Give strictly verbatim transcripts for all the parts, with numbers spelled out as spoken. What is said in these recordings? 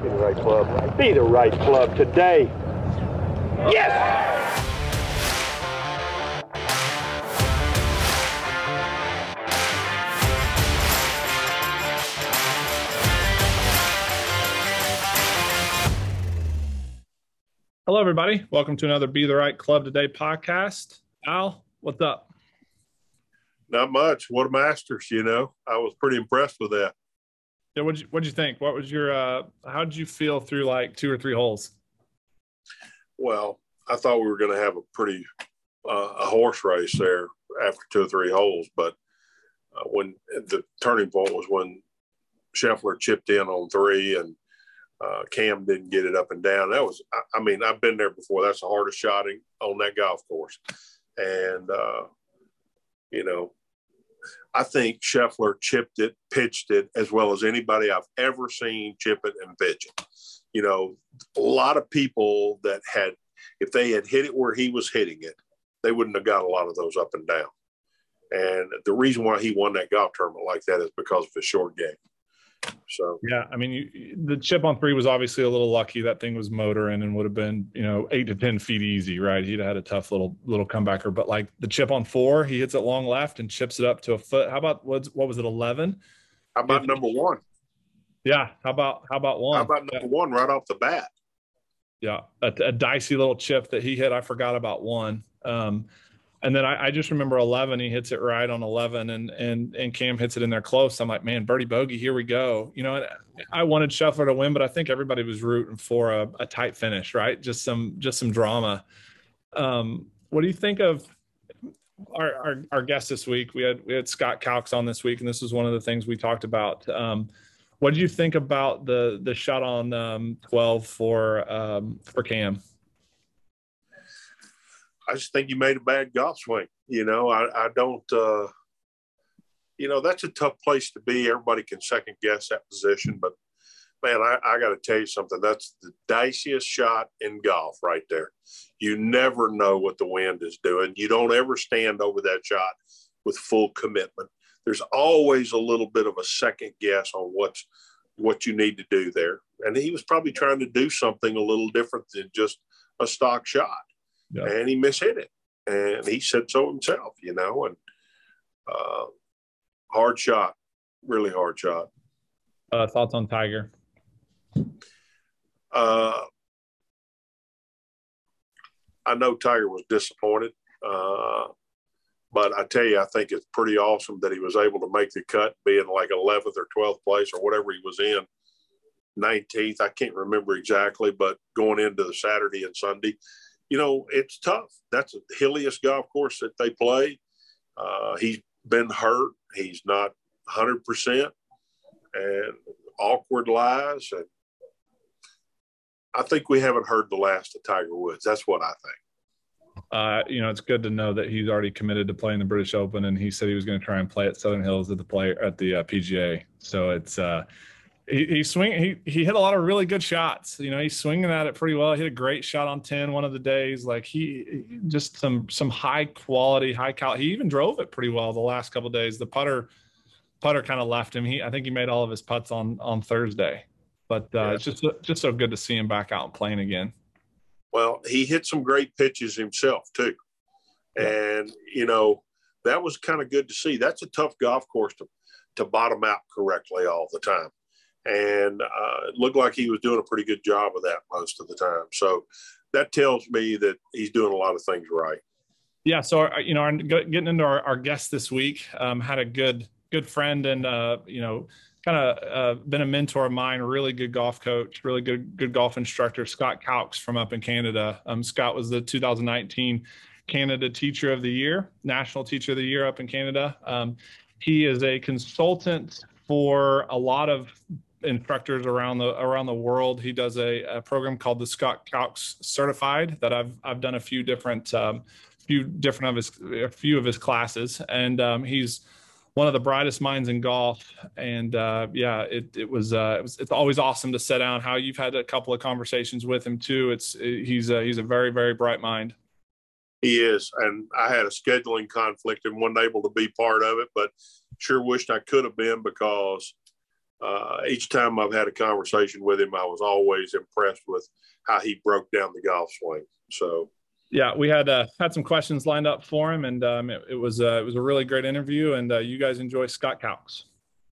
Be the right club. Be the right club today. Yes! Hello, everybody. Welcome to another Be the Right Club Today podcast. Al, what's up? Not much. What a Masters, you know. I was pretty impressed with that. Yeah, what'd you, what'd you think? What was your, uh, how did you feel through like two or three holes? Well, I thought we were going to have a pretty, uh, a horse race there after two or three holes. But uh, when the turning point was when Scheffler chipped in on three and uh, Cam didn't get it up and down. That was, I, I mean, I've been there before. That's the hardest shotting on that golf course. And, uh, you know, I think Scheffler chipped it, pitched it as well as anybody I've ever seen chip it and pitch it. You know, a lot of people that had, if they had hit it where he was hitting it, they wouldn't have got a lot of those up and down. And the reason why he won that golf tournament like that is because of his short game. So, yeah, I mean, you, the chip on three was obviously a little lucky. That thing was motoring and would have been, you know, eight to ten feet easy, right? He'd have had a tough little little comebacker. But like the chip on four, he hits it long left and chips it up to a foot. How about what's what was it, eleven? How about number one? Yeah. How about how about one? How about number yeah. one right off the bat? Yeah, a, a dicey little chip that he hit. I forgot about one. Um, And then I, I just remember eleven, he hits it right on eleven and, and, and Cam hits it in there close. I'm like, man, birdie bogey, here we go. You know, I wanted Scheffler to win, but I think everybody was rooting for a, a tight finish, right? Just some, just some drama. Um, what do you think of our, our, our guest this week? We had, we had Scott Calx on this week, and this was one of the things we talked about. Um, what did you think about the, the shot on um, twelve for, um, for Cam? I just think you made a bad golf swing. You know, I, I don't, uh, you know, that's a tough place to be. Everybody can second guess that position. But, man, I, I got to tell you something. That's the diciest shot in golf right there. You never know what the wind is doing. You don't ever stand over that shot with full commitment. There's always a little bit of a second guess on what's, what you need to do there. And he was probably trying to do something a little different than just a stock shot. Yeah. And he mishit it. And he said so himself, you know, and uh, hard shot, really hard shot. Uh, thoughts on Tiger? Uh, I know Tiger was disappointed, uh, but I tell you, I think it's pretty awesome that he was able to make the cut, being like eleventh or twelfth place or whatever he was in, nineteenth. I can't remember exactly, but going into the Saturday and Sunday, you know, it's tough. That's the hilliest golf course that they play. Uh, he's been hurt. He's not one hundred percent. And awkward lies. And I think we haven't heard the last of Tiger Woods. That's what I think. Uh, you know, it's good to know that he's already committed to playing the British Open, and he said he was going to try and play at Southern Hills at the play at the uh, P G A. So it's uh, – He, he swing. He he hit a lot of really good shots. You know, he's swinging at it pretty well. He hit a great shot on ten one of the days. Like he just some some high quality, high cal. He even drove it pretty well the last couple of days. The putter putter kind of left him. He I think he made all of his putts on on Thursday. But uh, yeah. it's just just so good to see him back out and playing again. Well, he hit some great pitches himself too, and you know that was kind of good to see. That's a tough golf course to to bottom out correctly all the time. And uh, it looked like he was doing a pretty good job of that most of the time. So that tells me that he's doing a lot of things right. Yeah. So, our, you know, our, getting into our, our guest this week, um, had a good, good friend and, uh, you know, kind of uh, been a mentor of mine, really good golf coach, really good, good golf instructor, Scott Calx from up in Canada. Um, Scott was the two thousand nineteen Canada Teacher of the Year, National Teacher of the Year up in Canada. Um, he is a consultant for a lot of instructors around the around the world. He does a, a program called the Scott Calx Certified that I've I've done a few different um, few different of his a few of his classes, and um, he's one of the brightest minds in golf. And uh, yeah, it it was uh, it was it's always awesome to sit down. How you've had a couple of conversations with him too. It's he's a, he's a very very bright mind. He is, and I had a scheduling conflict and wasn't able to be part of it, but sure wished I could have been because uh, each time I've had a conversation with him, I was always impressed with how he broke down the golf swing. So, yeah, we had uh, had some questions lined up for him, and um, it, it was uh, it was a really great interview. And uh, you guys enjoy Scott Calx.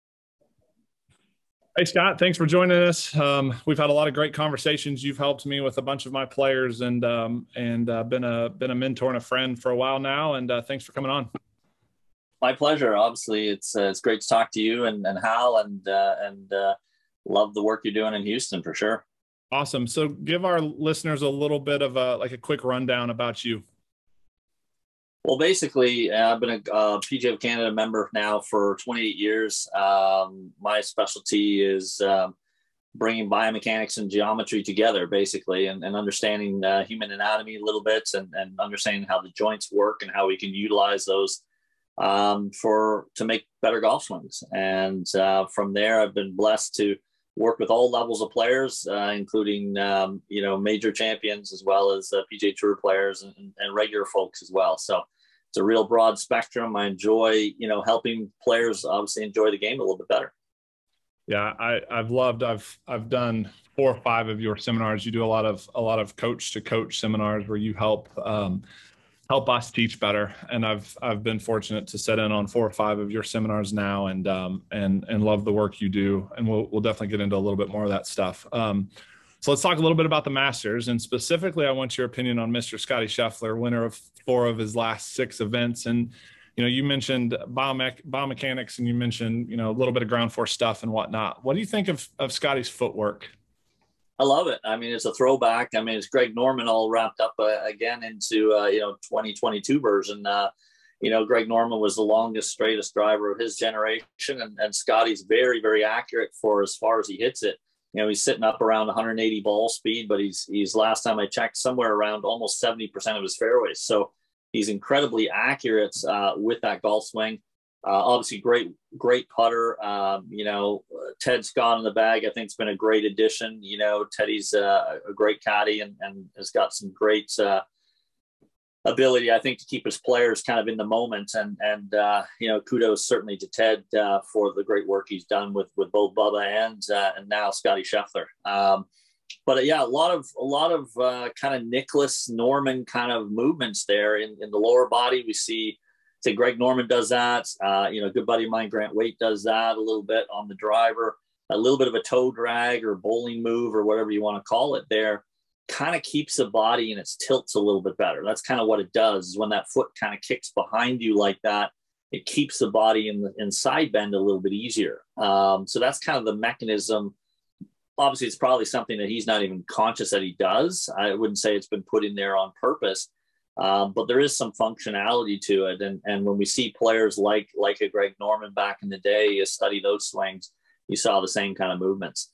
Hey, Scott, thanks for joining us. Um, we've had a lot of great conversations. You've helped me with a bunch of my players, and um, and uh, been a been a mentor and a friend for a while now. And uh, thanks for coming on. My pleasure. Obviously, it's uh, it's great to talk to you and, and Hal, and uh, and uh, love the work you're doing in Houston for sure. Awesome. So, give our listeners a little bit of a like a quick rundown about you. Well, basically, uh, I've been a uh, P G A of Canada member now for twenty-eight years. Um, my specialty is um, bringing biomechanics and geometry together, basically, and, and understanding uh, human anatomy a little bit, and, and understanding how the joints work and how we can utilize those um, for to make better golf swings. And uh, from there, I've been blessed to work with all levels of players, uh, including um, you know major champions as well as uh, P G A Tour players and, and regular folks as well. So it's a real broad spectrum. I enjoy you know helping players obviously enjoy the game a little bit better. Yeah, I, I've loved. I've I've done four or five of your seminars. You do a lot of a lot of coach to coach seminars where you help. Um, help us teach better. And I've, I've been fortunate to sit in on four or five of your seminars now, and, um, and, and love the work you do. And we'll, we'll definitely get into a little bit more of that stuff. Um, so let's talk a little bit about the Masters, and specifically, I want your opinion on Mister Scottie Scheffler, winner of four of his last six events. And, you know, you mentioned biomech- biomechanics, and you mentioned, you know, a little bit of ground force stuff and whatnot. What do you think of, of Scottie's footwork? I love it. I mean, it's a throwback. I mean, it's Greg Norman all wrapped up uh, again into, uh, you know, twenty twenty-two version. Uh, you know, Greg Norman was the longest, straightest driver of his generation. And, and Scottie's very, very accurate for as far as he hits it. You know, he's sitting up around one hundred eighty ball speed, but he's, he's last time I checked, somewhere around almost seventy percent of his fairways. So he's incredibly accurate uh, with that golf swing. Uh, obviously, great, great putter. Um, you know, Ted Scott in the bag, I think, has been a great addition. You know, Teddy's uh, a great caddy and, and has got some great uh, ability, I think, to keep his players kind of in the moment. And, and uh, you know, kudos certainly to Ted uh, for the great work he's done with, with both Bubba and uh, and now Scottie Scheffler. Um, but uh, yeah, a lot of a lot of uh, kind of Nicholas Norman kind of movements there in, in the lower body. We see. Say Greg Norman does that. Uh, you know, a good buddy of mine, Grant Waite, does that a little bit on the driver. A little bit of a toe drag or bowling move or whatever you want to call it there kind of keeps the body in its tilts a little bit better. That's kind of what it does is when that foot kind of kicks behind you like that, it keeps the body in the in side bend a little bit easier. Um, so that's kind of the mechanism. Obviously, it's probably something that he's not even conscious that he does. I wouldn't say it's been put in there on purpose. Um, but there is some functionality to it. And, and when we see players like, like a Greg Norman back in the day, you study those swings, you saw the same kind of movements.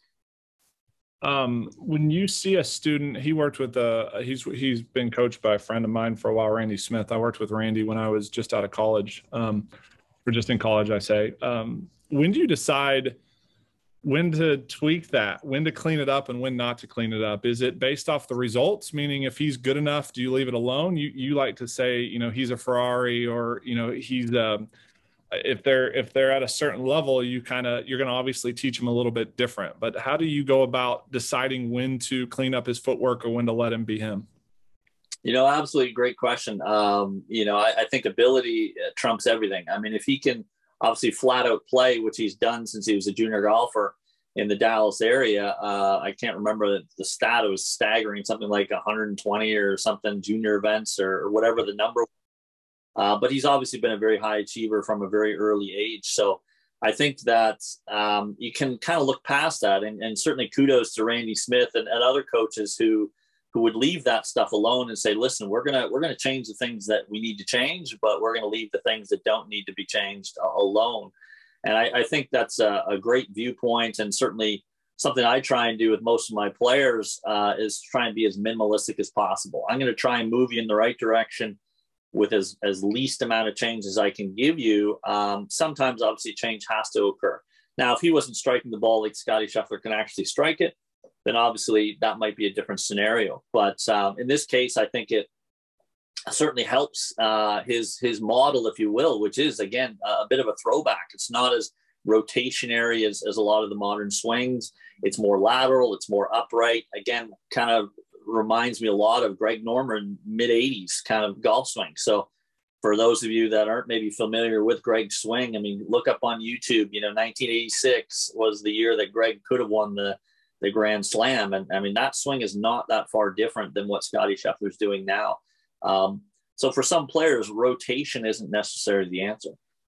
Um, when you see a student, he worked with, uh, he's, he's been coached by a friend of mine for a while, Randy Smith. I worked with Randy when I was just out of college, um, or just in college, I say. Um, when do you decide when to tweak that, when to clean it up and when not to clean it up? Is it based off the results? Meaning if he's good enough, do you leave it alone? You, you like to say, you know, he's a Ferrari, or, you know, he's, um, if they're, if they're at a certain level, you kind of, you're going to obviously teach them a little bit different, but how do you go about deciding when to clean up his footwork or when to let him be him? You know, absolutely great question. Um, you know, I, I think ability trumps everything. I mean, if he can obviously flat out play, which he's done since he was a junior golfer in the Dallas area. Uh, I can't remember the, the stat. It was staggering, something like one hundred twenty or something junior events or, or whatever the number. Uh, but he's obviously been a very high achiever from a very early age. So I think that um, you can kind of look past that, and, and certainly kudos to Randy Smith and, and other coaches who who would leave that stuff alone and say, listen, we're gonna we're gonna change the things that we need to change, but we're gonna leave the things that don't need to be changed uh, alone. And I, I think that's a, a great viewpoint, and certainly something I try and do with most of my players uh, is try and be as minimalistic as possible. I'm going to try and move you in the right direction with as, as least amount of change as I can give you. Um, sometimes, obviously, change has to occur. Now, if he wasn't striking the ball like Scottie Scheffler can actually strike it, then obviously that might be a different scenario. But um, in this case, I think it certainly helps uh, his his model, if you will, which is, again, a bit of a throwback. It's not as rotationary as, as a lot of the modern swings. It's more lateral. It's more upright. Again, kind of reminds me a lot of Greg Norman mid eighties kind of golf swing. So for those of you that aren't maybe familiar with Greg's swing, I mean, look up on YouTube, you know, nineteen eighty-six was the year that Greg could have won the, the Grand Slam. And I mean, that swing is not that far different than what Scottie Scheffler's doing now. Um, so for some players, rotation isn't necessarily the answer.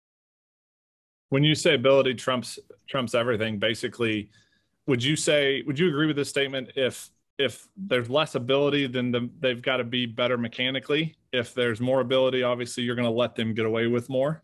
When you say ability trumps trumps everything, basically, would you say, would you agree with this statement? If if there's less ability, then the, they've got to be better mechanically. If there's more ability, obviously you're going to let them get away with more.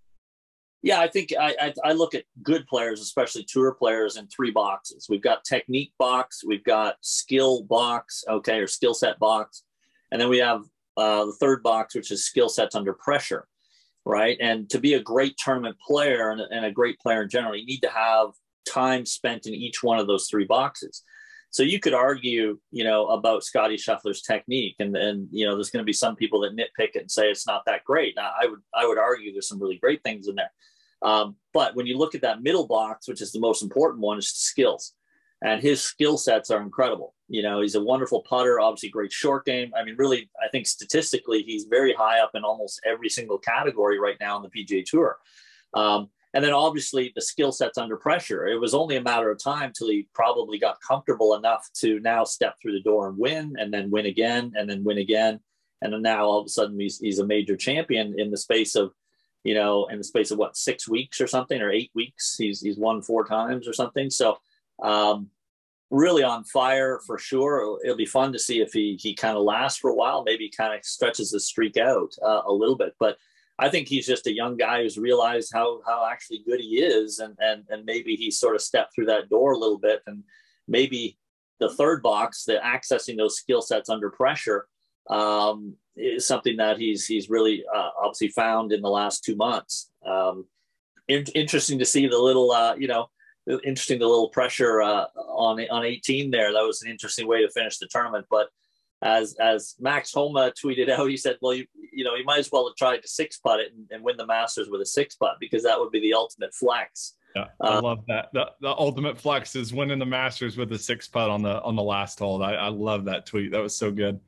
Yeah, I think I, I I look at good players, especially tour players, in three boxes. We've got technique box, we've got skill box, okay, or skill set box, and then we have uh, the third box, which is skill sets under pressure, right? And to be a great tournament player and, and a great player in general, you need to have time spent in each one of those three boxes. So you could argue, you know, about Scottie Scheffler's technique, and and you know, there's going to be some people that nitpick it and say it's not that great. Now, I would I would argue there's some really great things in there, um, but when you look at that middle box, which is the most important one, is skills, and his skill sets are incredible. You know, he's a wonderful putter, obviously great short game. I mean, really, I think statistically, he's very high up in almost every single category right now on the P G A Tour. Um, And then obviously the skill sets under pressure. It was only a matter of time till he probably got comfortable enough to now step through the door and win, and then win again, and then win again. And then now all of a sudden he's, he's a major champion in the space of, you know, in the space of what, six weeks or something, or eight weeks. He's, he's won four times or something. So um, really on fire for sure. It'll be fun to see if he, he kind of lasts for a while, maybe kind of stretches the streak out uh, a little bit. But I think he's just a young guy who's realized how how actually good he is, and and and maybe he sort of stepped through that door a little bit, and maybe the third box, the accessing those skill sets under pressure, um, is something that he's he's really uh, obviously found in the last two months. Um, in, interesting to see the little uh, you know, interesting the little pressure uh, on on eighteen there. That was an interesting way to finish the tournament, but. As as Max Homa tweeted out, he said, well, you, you know, you might as well have tried to six putt it and, and win the Masters with a six putt, because that would be the ultimate flex. Yeah, I uh, love that. The, the ultimate flex is winning the Masters with a six putt on the on the last hole. I, I love that tweet. That was so good.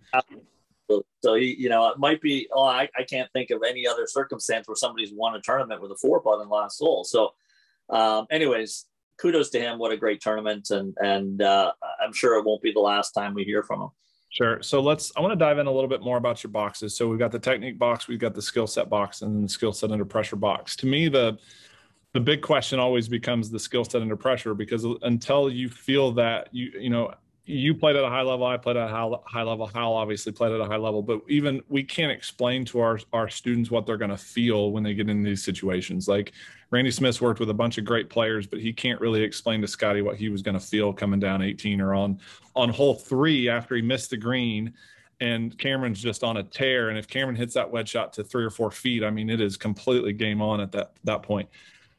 So, you know, it might be, oh, I, I can't think of any other circumstance where somebody's won a tournament with a four putt in the last hole. So um, anyways, kudos to him. What a great tournament. And, and uh, I'm sure it won't be the last time we hear from him. Sure. So let's, I want to dive in a little bit more about your boxes. So we've got the technique box, we've got the skill set box, and then the skill set under pressure box. To me, the, the big question always becomes the skill set under pressure, because until you feel that you, you know, you played at a high level, I played at a high, high level, Hal obviously played at a high level, but even we can't explain to our, our students what they're going to feel when they get in these situations. Like Randy Smith's worked with a bunch of great players, but he can't really explain to Scottie what he was going to feel coming down eighteen or on, on hole three after he missed the green and Cameron's just on a tear. And if Cameron hits that wedge shot to three or four feet, I mean, it is completely game on at that, that point.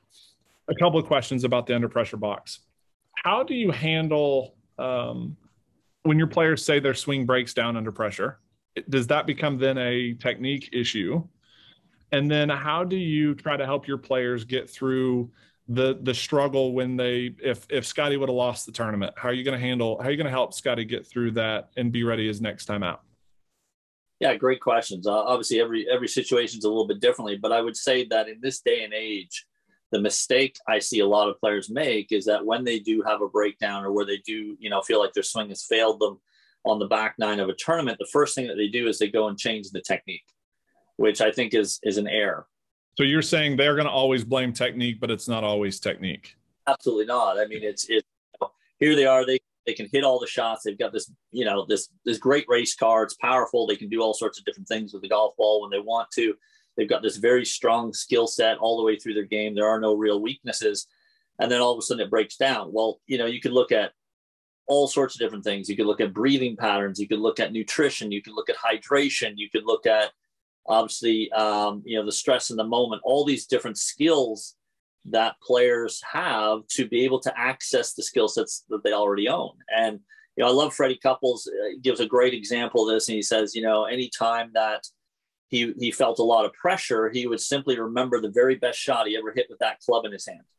A couple of questions about the under pressure box. How do you handle um, when your players say their swing breaks down under pressure? Does that become then a technique issue? And then how do you try to help your players get through the the struggle when they, if if Scottie would have lost the tournament, how are you going to handle, how are you going to help Scottie get through that and be ready his next time out? Yeah, great questions. Uh, obviously, every every situation is a little bit differently, but I would say that in this day and age, the mistake I see a lot of players make is that when they do have a breakdown, or where they do, you know, feel like their swing has failed them on the back nine of a tournament, the first thing that they do is they go and change the technique, which I think is is an error. So you're saying they're going to always blame technique, but it's not always technique. Absolutely not. I mean, it's it. You know, here they are. They they can hit all the shots. They've got this, you know, this this great race car. It's powerful. They can do all sorts of different things with the golf ball when they want to. They've got this very strong skill set all the way through their game. There are no real weaknesses. And then all of a sudden it breaks down. Well, you know, you could look at all sorts of different things. You could look at breathing patterns. You could look at nutrition. You could look at hydration. You could look at, obviously, um, you know, the stress in the moment, all these different skills that players have to be able to access the skill sets that they already own. And, you know, I love Freddie Couples. Uh, gives a great example of this. And he says, you know, anytime that he, he felt a lot of pressure, he would simply remember the very best shot he ever hit with that club in his hand.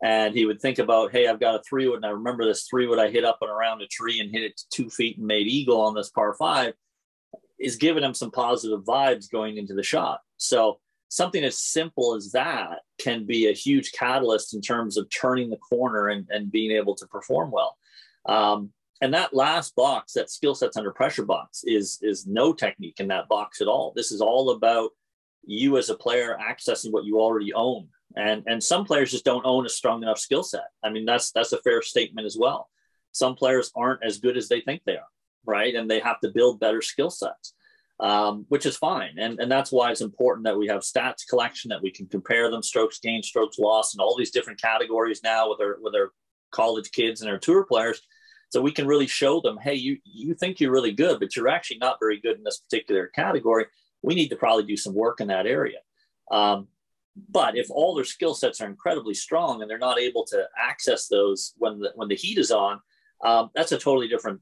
And he would think about, hey, I've got a three wood, and I remember this three wood I hit up and around a tree and hit it to two feet and made eagle on this par five, is giving him some positive vibes going into the shot. So something as simple as that can be a huge catalyst in terms of turning the corner and, and being able to perform well. Um, and that last box, that skill sets under pressure box, is, is no technique in that box at all. This is all about you as a player accessing what you already own. And, and some players just don't own a strong enough skill set. I mean, that's, that's a fair statement as well. Some players aren't as good as they think they are, right? And they have to build better skill sets, um, which is fine. And, and that's why it's important that we have stats collection, that we can compare them, strokes gained, strokes lost, and all these different categories now with our, with our college kids and our tour players. So we can really show them, hey, you, you think you're really good, but you're actually not very good in this particular category. We need to probably do some work in that area. Um, But if all their skill sets are incredibly strong and they're not able to access those when the, when the heat is on, um, that's a totally different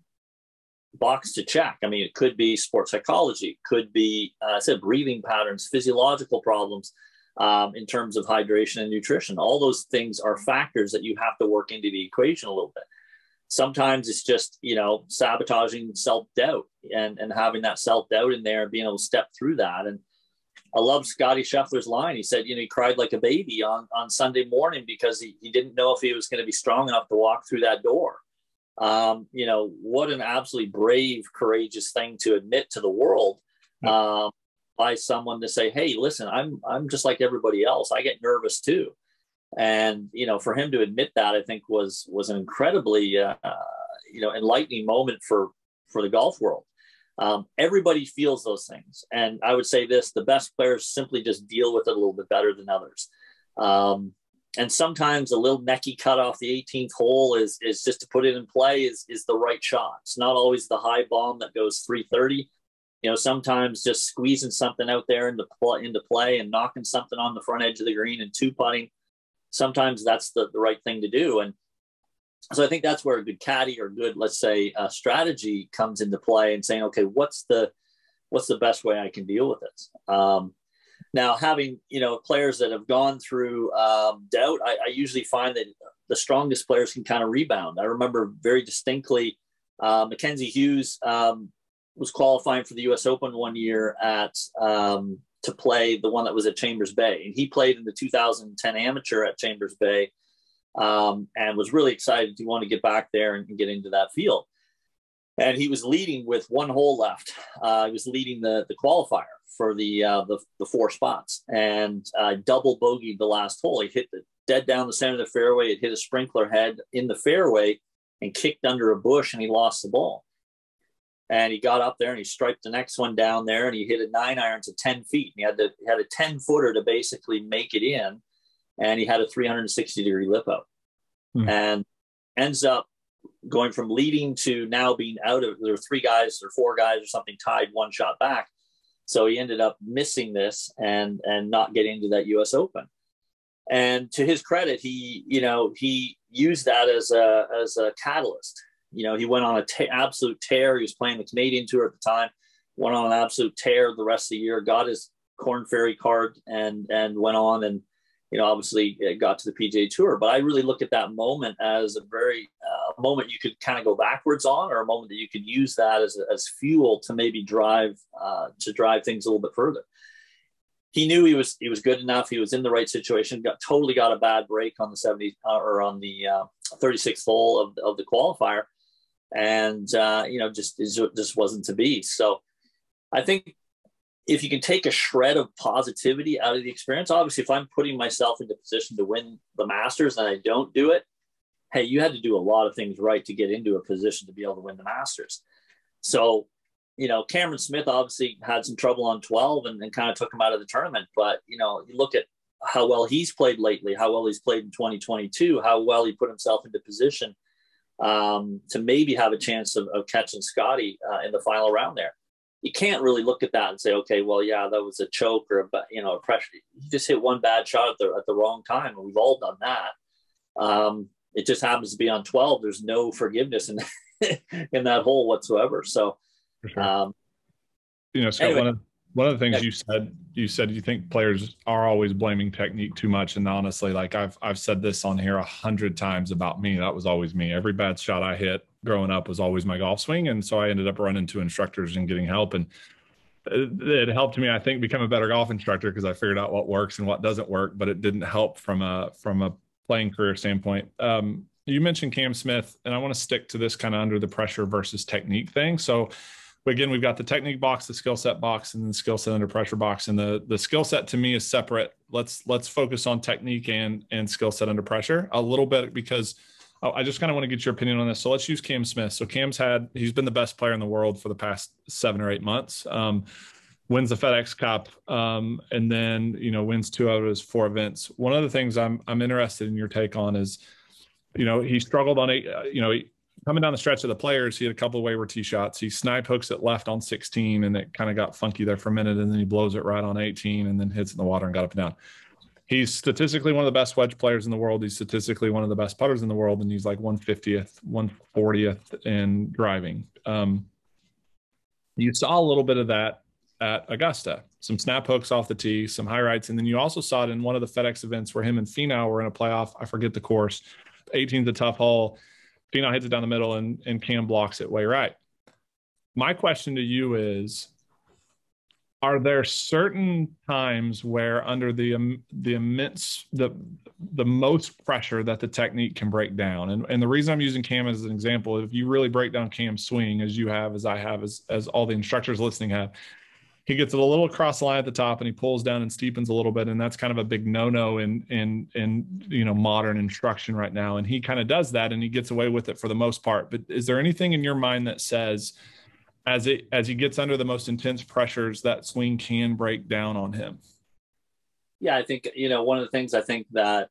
box to check. I mean, it could be sports psychology, could be, uh, I said, breathing patterns, physiological problems um, in terms of hydration and nutrition. All those things are factors that you have to work into the equation a little bit. Sometimes it's just, you know, sabotaging self-doubt and, and having that self-doubt in there and being able to step through that. And I love Scotty Scheffler's line. He said, you know, he cried like a baby on, on Sunday morning because he, he didn't know if he was going to be strong enough to walk through that door. Um, you know, what an absolutely brave, courageous thing to admit to the world um, by someone to say, hey, listen, I'm, I'm just like everybody else. I get nervous too. And, you know, for him to admit that, I think was, was an incredibly, uh, you know, enlightening moment for, for the golf world. Um, everybody feels those things. And I would say this, the best players simply just deal with it a little bit better than others. Um, and sometimes a little necky cut off the eighteenth hole is, is just to put it in play is, is the right shot. It's not always the high bomb that goes three thirty. You know, sometimes just squeezing something out there into, pl- into play and knocking something on the front edge of the green and two putting. Sometimes that's the, the right thing to do. And so I think that's where a good caddy or good, let's say, uh, strategy comes into play and saying, okay, what's the, what's the best way I can deal with this? Um, now, having, you know, players that have gone through um, doubt, I, I usually find that the strongest players can kind of rebound. I remember very distinctly, uh, Mackenzie Hughes um, was qualifying for the U S Open one year at um, to play the one that was at Chambers Bay. And he played in the two thousand ten amateur at Chambers Bay. Um, and was really excited to want to get back there and, and get into that field. And he was leading with one hole left. Uh, he was leading the, the qualifier for the, uh, the the four spots and uh, double bogeyed the last hole. He hit the dead down the center of the fairway. It hit a sprinkler head in the fairway and kicked under a bush, and he lost the ball. And he got up there and he striped the next one down there, and he hit a nine iron to ten feet. And he had to he had a ten footer to basically make it in. And he had a three hundred sixty degree lip out hmm. and ends up going from leading to now being out of, there were three guys or four guys or something tied one shot back. So he ended up missing this and, and not getting into that U S Open. And to his credit, he, you know, he used that as a, as a catalyst. You know, he went on an t- absolute tear. He was playing the Canadian Tour at the time, went on an absolute tear the rest of the year, got his Korn Ferry card and, and went on and, you know, obviously it got to the P G A Tour. But I really look at that moment as a very uh, moment you could kind of go backwards on, or a moment that you could use that as, as fuel to maybe drive uh, to drive things a little bit further. He knew he was he was good enough. He was in the right situation. Got totally got a bad break on the seventy uh, or on the uh, thirty-sixth hole of of the qualifier, and uh, you know just it just wasn't to be. So I think, if you can take a shred of positivity out of the experience, obviously, if I'm putting myself into position to win the Masters and I don't do it, hey, you had to do a lot of things right to get into a position to be able to win the Masters. So, you know, Cameron Smith obviously had some trouble on twelve and, and kind of took him out of the tournament. But, you know, you look at how well he's played lately, how well he's played in twenty twenty-two, how well he put himself into position um, to maybe have a chance of, of catching Scotty uh, in the final round there. You can't really look at that and say, okay, well, yeah, that was a choke or, a, you know, a pressure. You just hit one bad shot at the, at the wrong time. And we've all done that. Um, it just happens to be on twelve. There's no forgiveness in, in that hole whatsoever. So, For sure. um, you know, Scott, anyway. one of, One of the things Yeah. you said, you said you think players are always blaming technique too much. And honestly, like I've, I've said this on here a hundred times about me. That was always me. Every bad shot I hit growing up was always my golf swing. And so I ended up running to instructors and getting help. And it, it helped me, I think, become a better golf instructor because I figured out what works and what doesn't work, but it didn't help from a, from a playing career standpoint. Um, you mentioned Cam Smith, and I want to stick to this kind of under the pressure versus technique thing. So again, we've got the technique box, the skill set box, and the skill set under pressure box. And the the skill set to me is separate. Let's let's focus on technique and and skill set under pressure a little bit, because I just kind of want to get your opinion on this. So let's use Cam Smith. So Cam's had, he's been the best player in the world for the past seven or eight months. Um, wins the FedEx Cup, um, and then, you know, wins two out of his four events. One of the things I'm I'm interested in your take on is, you know, he struggled on eight, uh, you know, he, coming down the stretch of the players, he had a couple of wayward tee shots. He snipe hooks it left on sixteen, and it kind of got funky there for a minute, and then he blows it right on eighteen, and then hits in the water and got up and down. He's statistically one of the best wedge players in the world. He's statistically one of the best putters in the world, and he's like one fiftieth, one fortieth in driving. Um, you saw a little bit of that at Augusta. Some snap hooks off the tee, some high rights, and then you also saw it in one of the FedEx events where him and Finau were in a playoff. I forget the course. eighteen's a tough hole. Finau hits it down the middle, and, and Cam blocks it way right. My question to you is, are there certain times where under the um, the immense, the the most pressure that the technique can break down? And, and the reason I'm using Cam as an example, if you really break down Cam's swing, as you have, as I have, as, as all the instructors listening have, he gets it a little across the line at the top and he pulls down and steepens a little bit. And that's kind of a big no-no in, in, in, you know, modern instruction right now. And he kind of does that and he gets away with it for the most part. But is there anything in your mind that says, as it, as he gets under the most intense pressures, that swing can break down on him? Yeah, I think, you know, one of the things I think that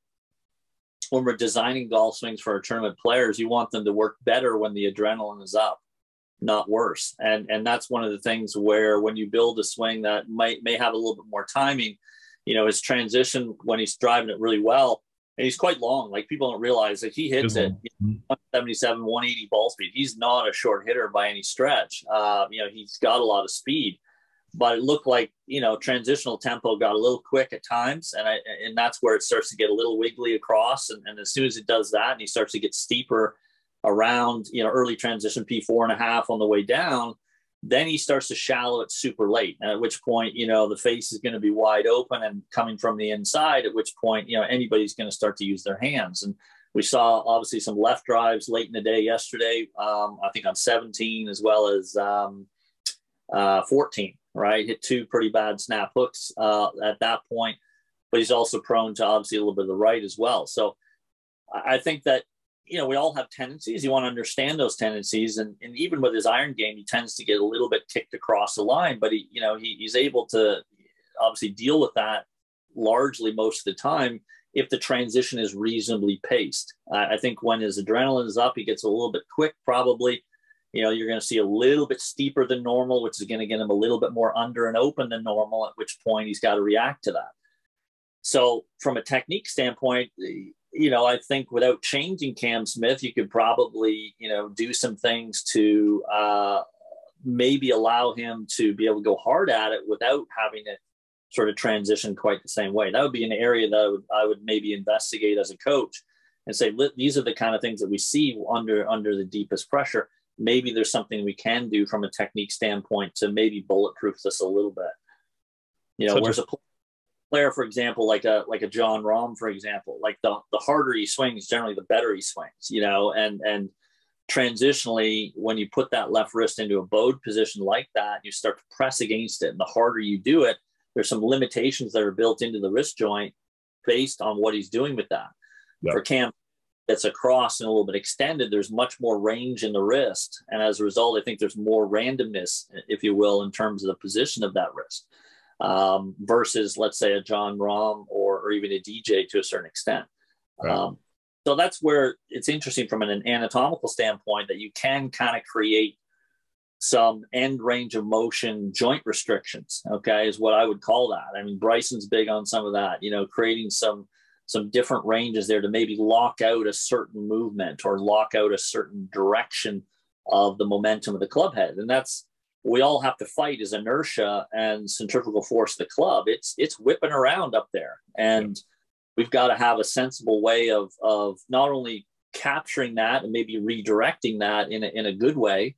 when we're designing golf swings for our tournament players, you want them to work better when the adrenaline is up, not worse. And and that's one of the things where when you build a swing that might may have a little bit more timing, you know, his transition when he's driving it really well, and he's quite long. Like, people don't realize that he hits it you know, one seventy-seven, one eighty ball speed. He's not a short hitter by any stretch. Uh, you know, he's got a lot of speed, but it looked like, you know, transitional tempo got a little quick at times. And I, and that's where it starts to get a little wiggly across. And, and as soon as it does that, and he starts to get steeper around, you know, early transition P four and a half on the way down, then he starts to shallow it super late. And at which point, you know, the face is going to be wide open and coming from the inside, at which point, you know, anybody's going to start to use their hands. And we saw obviously some left drives late in the day yesterday, um, I think on seventeen as well as um, uh, fourteen, right? Hit two pretty bad snap hooks uh, at that point, but he's also prone to obviously a little bit of the right as well. So I think that, you know, we all have tendencies. You want to understand those tendencies. And, and even with his iron game, he tends to get a little bit kicked across the line, but he, you know, he, he's able to obviously deal with that largely most of the time if the transition is reasonably paced. Uh, I think when his adrenaline is up, he gets a little bit quick, probably. You know, you're going to see a little bit steeper than normal, which is going to get him a little bit more under and open than normal, at which point he's got to react to that. So from a technique standpoint, you know, I think without changing Cam Smith, you could probably, you know, do some things to uh, maybe allow him to be able to go hard at it without having to sort of transition quite the same way. That would be an area that I would, I would maybe investigate as a coach and say, these are the kind of things that we see under, under the deepest pressure. Maybe there's something we can do from a technique standpoint to maybe bulletproof this a little bit. You know, Such whereas a, a player, for example, like a like a Jon Rahm, for example, like the, the harder he swings, generally the better he swings, you know, and and transitionally, when you put that left wrist into a bowed position like that, you start to press against it. And the harder you do it, there's some limitations that are built into the wrist joint based on what he's doing with that. Yep. For Cam, that's across and a little bit extended, there's much more range in the wrist. And as a result, I think there's more randomness, if you will, in terms of the position of that wrist. Um, versus, let's say, a Jon Rahm or, or even a D J to a certain extent. Right. Um, so that's where it's interesting from an anatomical standpoint that you can kind of create some end range of motion joint restrictions, okay, is what I would call that. I mean, Bryson's big on some of that, you know, creating some some different ranges there to maybe lock out a certain movement or lock out a certain direction of the momentum of the club head. And that's we all have to fight is inertia and centrifugal force of the club. It's it's whipping around up there, and yeah. we've got to have a sensible way of of not only capturing that and maybe redirecting that in a, in a good way,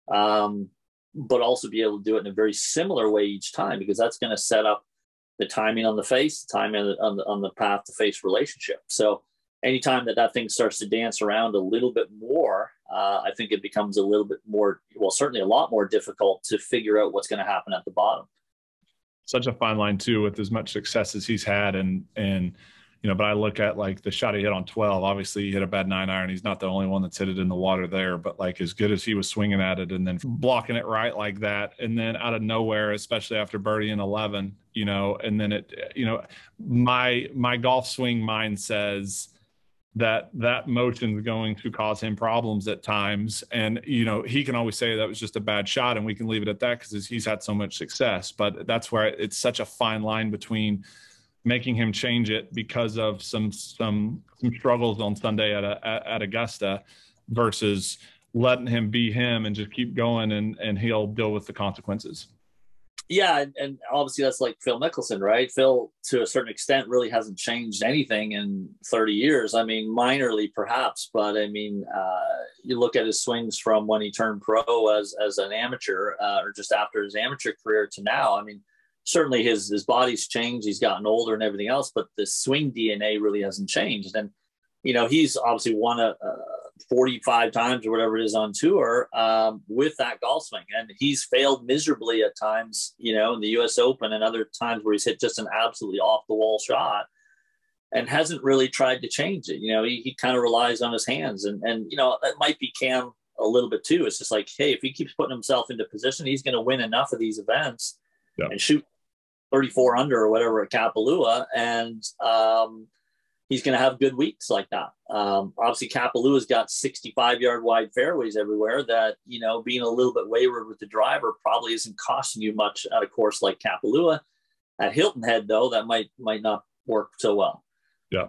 um, but also be able to do it in a very similar way each time, because that's going to set up the timing on the face, the timing on the, on the, on the path to face relationship. So anytime that that thing starts to dance around a little bit more, uh, I think it becomes a little bit more, well, certainly a lot more difficult to figure out what's going to happen at the bottom. Such a fine line too, with as much success as he's had. And, and, you know, but I look at like the shot he hit on twelve, obviously he hit a bad nine iron. He's not the only one that's hit it in the water there, but like as good as he was swinging at it and then blocking it right like that. And then out of nowhere, especially after birdie in eleven, you know, and then it, you know, my, my golf swing mind says that that motion is going to cause him problems at times. And, you know, he can always say that was just a bad shot and we can leave it at that because he's had so much success. But that's where it's such a fine line between making him change it because of some some some struggles on Sunday at a, at Augusta versus letting him be him and just keep going and and he'll deal with the consequences. Yeah, and, and obviously that's like Phil Mickelson, right? Phil, to a certain extent, really hasn't changed anything in thirty years. I mean, minorly perhaps, but I mean, uh, you look at his swings from when he turned pro as as an amateur uh, or just after his amateur career to now. I mean, certainly his his body's changed. He's gotten older and everything else, but the swing D N A really hasn't changed. And, you know, he's obviously won a, a forty-five times or whatever it is on tour um, with that golf swing. And he's failed miserably at times, you know, in the U S Open and other times where he's hit just an absolutely off the wall shot and hasn't really tried to change it. You know, he, he kind of relies on his hands and, and, you know, that might be Cam a little bit too. It's just like, hey, if he keeps putting himself into position, he's going to win enough of these events yeah. and shoot thirty-four under or whatever at Kapalua. And, um, he's going to have good weeks like that. Um, obviously, Kapalua's got sixty-five yard wide fairways everywhere that, you know, being a little bit wayward with the driver probably isn't costing you much at a course like Kapalua. At Hilton Head, though, that might might not work so well. Yeah.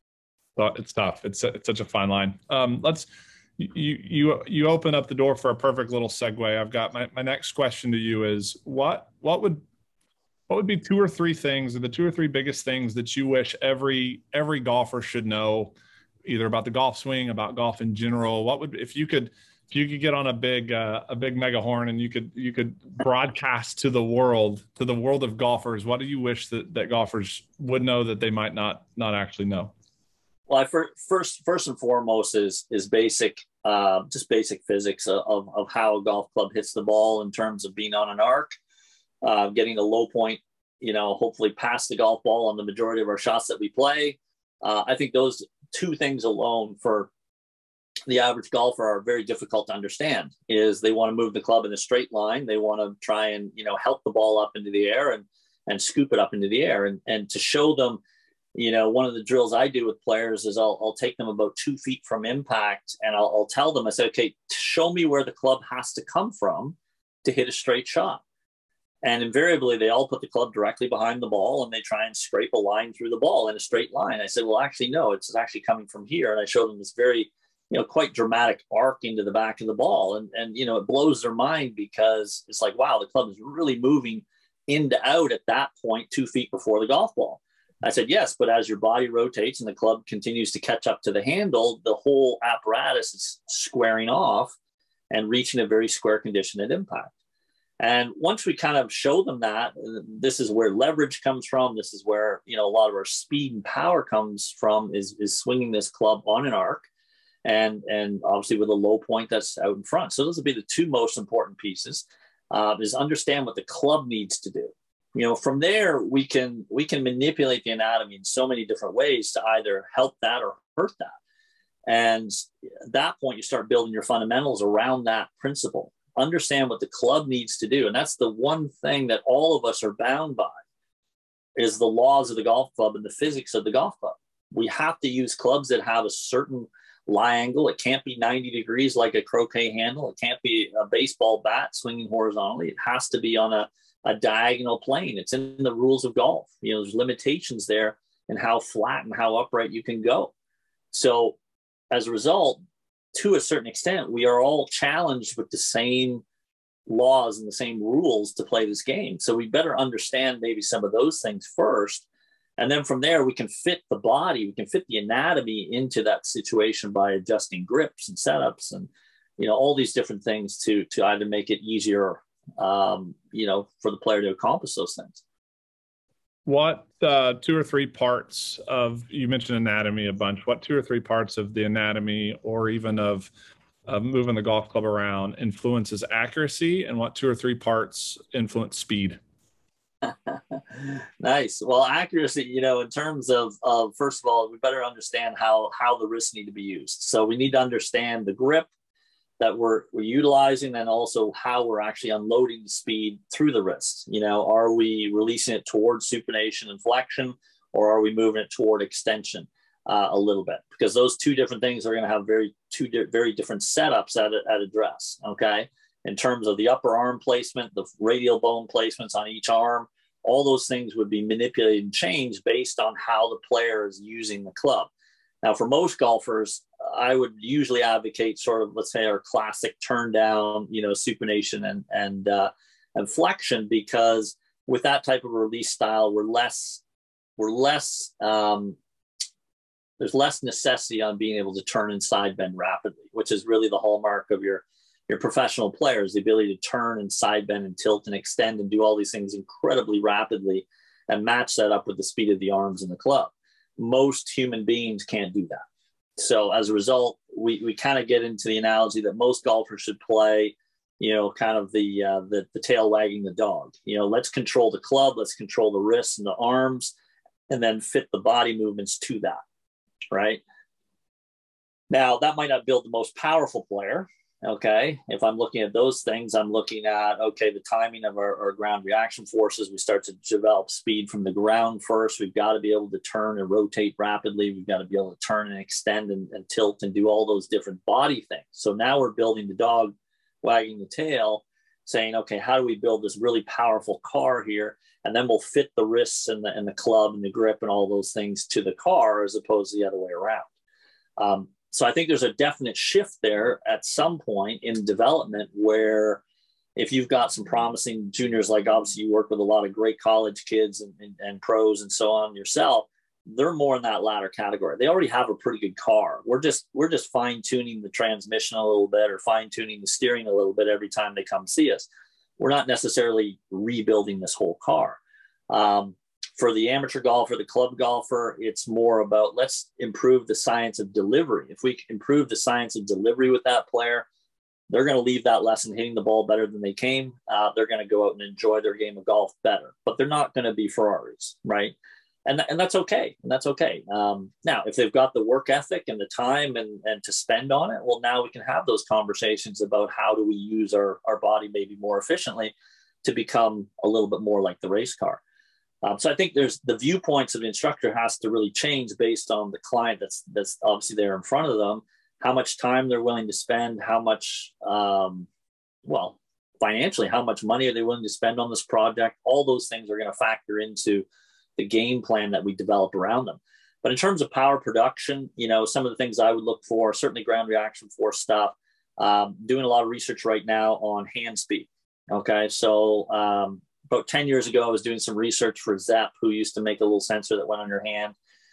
Well, it's tough. It's, it's such a fine line. Um, let's you you you open up the door for a perfect little segue. I've got my, my next question to you is what what would What would be two or three things, or the two or three biggest things that you wish every every golfer should know, either about the golf swing, about golf in general? What would, if you could, if you could get on a big uh, a big mega horn and you could you could broadcast to the world, to the world of golfers, what do you wish that, that golfers would know that they might not not actually know? Well, I first first and foremost is is basic, uh, just basic physics of of how a golf club hits the ball in terms of being on an arc. Uh, getting a low point, you know, hopefully past the golf ball on the majority of our shots that we play. Uh, I think those two things alone for the average golfer are very difficult to understand. Is they want to move the club in a straight line. They want to try and, you know, help the ball up into the air and and scoop it up into the air. And, and to show them, you know, one of the drills I do with players is I'll, I'll take them about two feet from impact and I'll, I'll tell them, I say, okay, show me where the club has to come from to hit a straight shot. And invariably, they all put the club directly behind the ball and they try and scrape a line through the ball in a straight line. I said, well, actually, no, it's actually coming from here. And I showed them this very, you know, quite dramatic arc into the back of the ball. And, and, you know, it blows their mind because it's like, wow, the club is really moving in to out at that point, two feet before the golf ball. I said, yes, but as your body rotates and the club continues to catch up to the handle, the whole apparatus is squaring off and reaching a very square condition at impact. And once we kind of show them that, this is where leverage comes from. This is where, you know, a lot of our speed and power comes from is, is swinging this club on an arc and, and obviously with a low point that's out in front. So those would be the two most important pieces uh, is understand what the club needs to do. You know, from there, we can, we can manipulate the anatomy in so many different ways to either help that or hurt that. And at that point, you start building your fundamentals around that principle. Understand what the club needs to do. And that's the one thing that all of us are bound by is the laws of the golf club and the physics of the golf club. We have to use clubs that have a certain lie angle. It can't be ninety degrees like a croquet handle. It can't be a baseball bat swinging horizontally. It has to be on a, a diagonal plane. It's in the rules of golf. You know, there's limitations there in how flat and how upright you can go. So as a result, to a certain extent, we are all challenged with the same laws and the same rules to play this game. So we better understand maybe some of those things first. And then from there, we can fit the body, we can fit the anatomy into that situation by adjusting grips and setups and, you know, all these different things to, to either make it easier, um, you know, for the player to accomplish those things. What uh, two or three parts of, you mentioned anatomy a bunch, what two or three parts of the anatomy or even of, of moving the golf club around influences accuracy, and what two or three parts influence speed? Nice. Well, accuracy, you know, in terms of, of, first of all, we better understand how, how the wrists need to be used. So we need to understand the grip that we're, we're utilizing, and also how we're actually unloading the speed through the wrist. You know, are we releasing it towards supination and flexion, or are we moving it toward extension uh, a little bit? Because those two different things are going to have very, two di- very different setups at, at address. Okay. In terms of the upper arm placement, the radial bone placements on each arm, all those things would be manipulated and changed based on how the player is using the club. Now, for most golfers, I would usually advocate sort of, let's say, our classic turn down, you know, supination and and uh, and flexion, because with that type of release style, we're less, we're less, um, there's less necessity on being able to turn and side bend rapidly, which is really the hallmark of your your professional players, the ability to turn and side bend and tilt and extend and do all these things incredibly rapidly and match that up with the speed of the arms and the club. Most human beings can't do that. So as a result, we, we kind of get into the analogy that most golfers should play, you know, kind of the, uh, the, the tail wagging the dog. You know, let's control the club, let's control the wrists and the arms, and then fit the body movements to that, right? Now, that might not build the most powerful player. Okay, if I'm looking at those things, I'm looking at, okay, the timing of our, our ground reaction forces. We start to develop speed from the ground first. We've got to be able to turn and rotate rapidly. We've got to be able to turn and extend and, and tilt and do all those different body things. So now we're building the dog wagging the tail, saying, okay, how do we build this really powerful car here? And then we'll fit the wrists and the, and the club and the grip and all those things to the car, as opposed to the other way around. Um, So I think there's a definite shift there at some point in development, where if you've got some promising juniors, like obviously you work with a lot of great college kids and, and, and pros and so on yourself, they're more in that latter category. They already have a pretty good car. We're just, we're just fine tuning the transmission a little bit, or fine tuning the steering a little bit every time they come see us. We're not necessarily rebuilding this whole car. Um, For the amateur golfer, the club golfer, it's more about, let's improve the science of delivery. If we can improve the science of delivery with that player, they're going to leave that lesson hitting the ball better than they came. Uh, they're going to go out and enjoy their game of golf better, but they're not going to be Ferraris, right? And, th- and that's okay. And that's okay. Um, now, if they've got the work ethic and the time and, and to spend on it, well, now we can have those conversations about how do we use our, our body maybe more efficiently to become a little bit more like the race car. Um, so I think there's the viewpoints of the instructor has to really change based on the client that's that's obviously there in front of them, how much time they're willing to spend, how much, um, well, financially, how much money are they willing to spend on this project? All those things are going to factor into the game plan that we develop around them. But in terms of power production, you know, some of the things I would look for, certainly ground reaction force stuff, um, doing a lot of research right now on hand speed. Okay, so um, about ten years ago, I was doing some research for Zepp, who used to make a little sensor that went on your hand.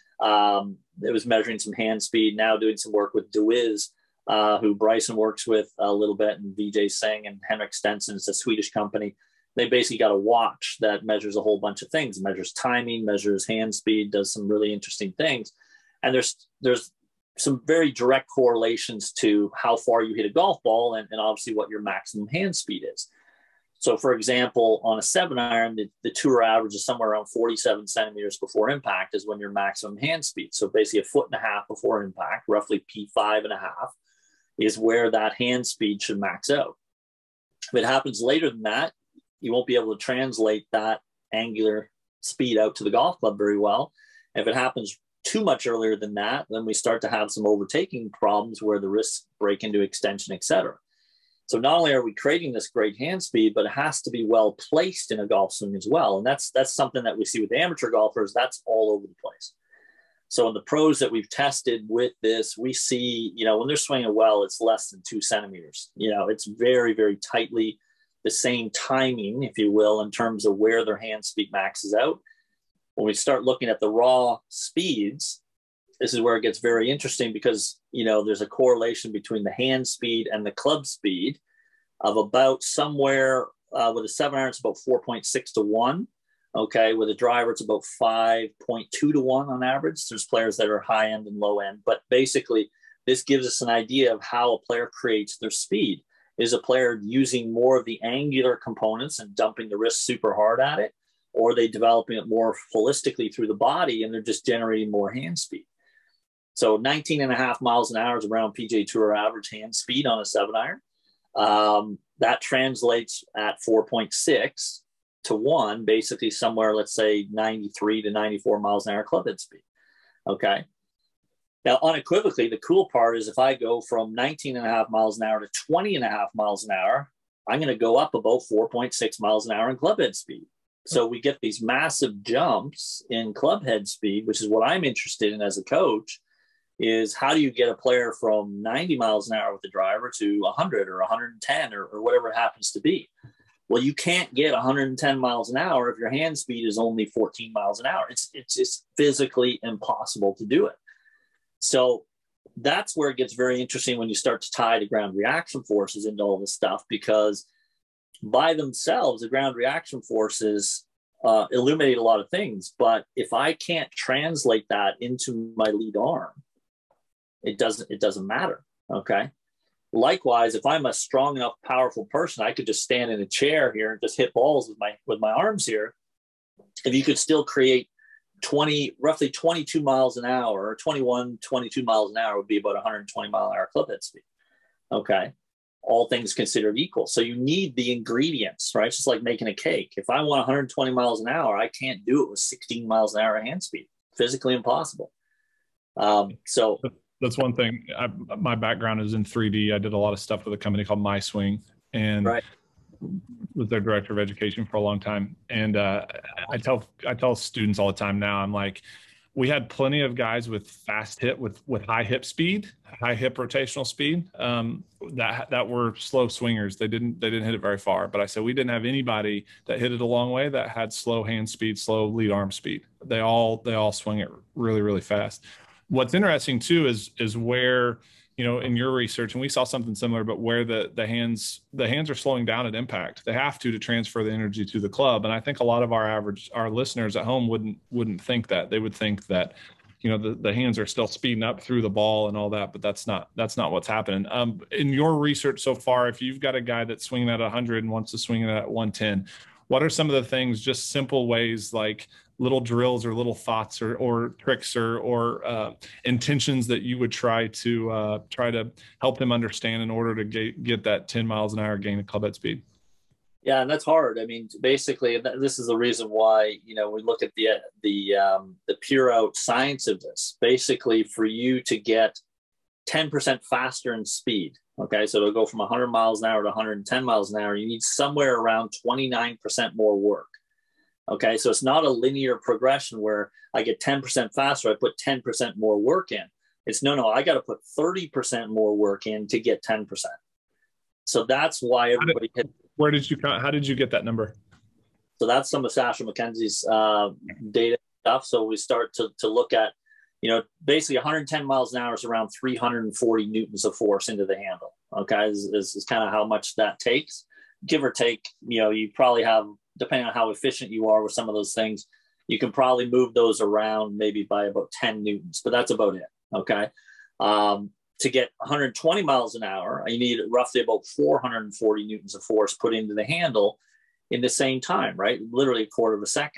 Um, it was measuring some hand speed. Now doing some work with DeWiz, uh, who Bryson works with a little bit, and Vijay Singh and Henrik Stenson. It's a Swedish company. They basically got a watch that measures a whole bunch of things. It measures timing, measures hand speed, does some really interesting things. And there's there's some very direct correlations to how far you hit a golf ball and, and obviously what your maximum hand speed is. So, for example, on a seven iron, the, the tour average is somewhere around forty-seven centimeters before impact is when your maximum hand speed. So basically a foot and a half before impact, roughly P five and a half, is where that hand speed should max out. If it happens later than that, you won't be able to translate that angular speed out to the golf club very well. If it happens too much earlier than that, then we start to have some overtaking problems where the wrists break into extension, et cetera. So not only are we creating this great hand speed, but it has to be well placed in a golf swing as well. And that's that's something that we see with amateur golfers. That's all over the place. So in the pros that we've tested with this, we see, you know, when they're swinging well, it's less than two centimeters. You know, it's very, very tightly the same timing, if you will, in terms of where their hand speed maxes out. When we start looking at the raw speeds, this is where it gets very interesting because, you know, there's a correlation between the hand speed and the club speed of about somewhere uh, with a seven iron, it's about four point six to one. Okay. With a driver, it's about five point two to one on average. There's players that are high end and low end, but basically this gives us an idea of how a player creates their speed. Is a player using more of the angular components and dumping the wrist super hard at it, or are they developing it more holistically through the body and they're just generating more hand speed? So nineteen and a half miles an hour is around P G A Tour average hand speed on a seven iron. Um, that translates at four point six to one, basically somewhere, let's say ninety-three to ninety-four miles an hour club head speed. Okay. Now, unequivocally, the cool part is if I go from nineteen and a half miles an hour to twenty and a half miles an hour, I'm going to go up about four point six miles an hour in club head speed. So we get these massive jumps in club head speed, which is what I'm interested in as a coach, is how do you get a player from ninety miles an hour with the driver to one hundred or one hundred ten or, or whatever it happens to be? Well, you can't get one hundred ten miles an hour if your hand speed is only fourteen miles an hour. It's, it's just physically impossible to do it. So that's where it gets very interesting when you start to tie the ground reaction forces into all this stuff, because by themselves, the ground reaction forces uh, illuminate a lot of things. But if I can't translate that into my lead arm, it doesn't, it doesn't matter. Okay. Likewise, if I'm a strong enough, powerful person, I could just stand in a chair here and just hit balls with my, with my arms here. If you could still create twenty, roughly twenty-two miles an hour, or twenty-one, twenty-two miles an hour would be about one hundred twenty mile an hour club head speed. Okay. All things considered equal. So you need the ingredients, right? It's just like making a cake. If I want one hundred twenty miles an hour, I can't do it with sixteen miles an hour hand speed. Physically impossible. Um, so that's one thing. I, my background is in three D. I did a lot of stuff with a company called MySwing, and right. was their director of education for a long time. And uh, I tell I tell students all the time now, I'm like, we had plenty of guys with fast hip, with with high hip speed, high hip rotational speed, um, that that were slow swingers. They didn't they didn't hit it very far. But I said we didn't have anybody that hit it a long way that had slow hand speed, slow lead arm speed. They all they all swing it really really fast. What's interesting too is is where, you know, in your research, and we saw something similar, but where the the hands the hands are slowing down at impact. They have to to transfer the energy to the club. And I think a lot of our average our listeners at home wouldn't wouldn't think that. They would think that, you know, the, the hands are still speeding up through the ball and all that, but that's not that's not what's happening. Um, in your research so far, if you've got a guy that's swinging at one hundred and wants to swing it at one ten, what are some of the things, just simple ways, like little drills or little thoughts or, or tricks or, or uh, intentions that you would try to uh, try to help them understand in order to get, get that ten miles an hour gain of club head speed? Yeah, and that's hard. I mean, basically, this is the reason why, you know, we look at the the um, the pure out science of this. Basically, for you to get ten percent faster in speed, okay, so to go from one hundred miles an hour to one hundred ten miles an hour, you need somewhere around twenty-nine percent more work. Okay, so it's not a linear progression where I get ten percent faster, I put ten percent more work in. It's no, no, I got to put thirty percent more work in to get ten percent. So that's why everybody did, hit. Where did you, how did you get that number? So that's some of Sasha McKenzie's uh, data stuff. So we start to, to look at, you know, basically one hundred ten miles an hour is around three hundred forty newtons of force into the handle. Okay, is, is, is kind of how much that takes, give or take. You know, you probably have, depending on how efficient you are with some of those things, you can probably move those around maybe by about ten newtons, but that's about it. Okay. Um, to get one hundred twenty miles an hour, you need roughly about four hundred forty newtons of force put into the handle in the same time, right? Literally a quarter of a second.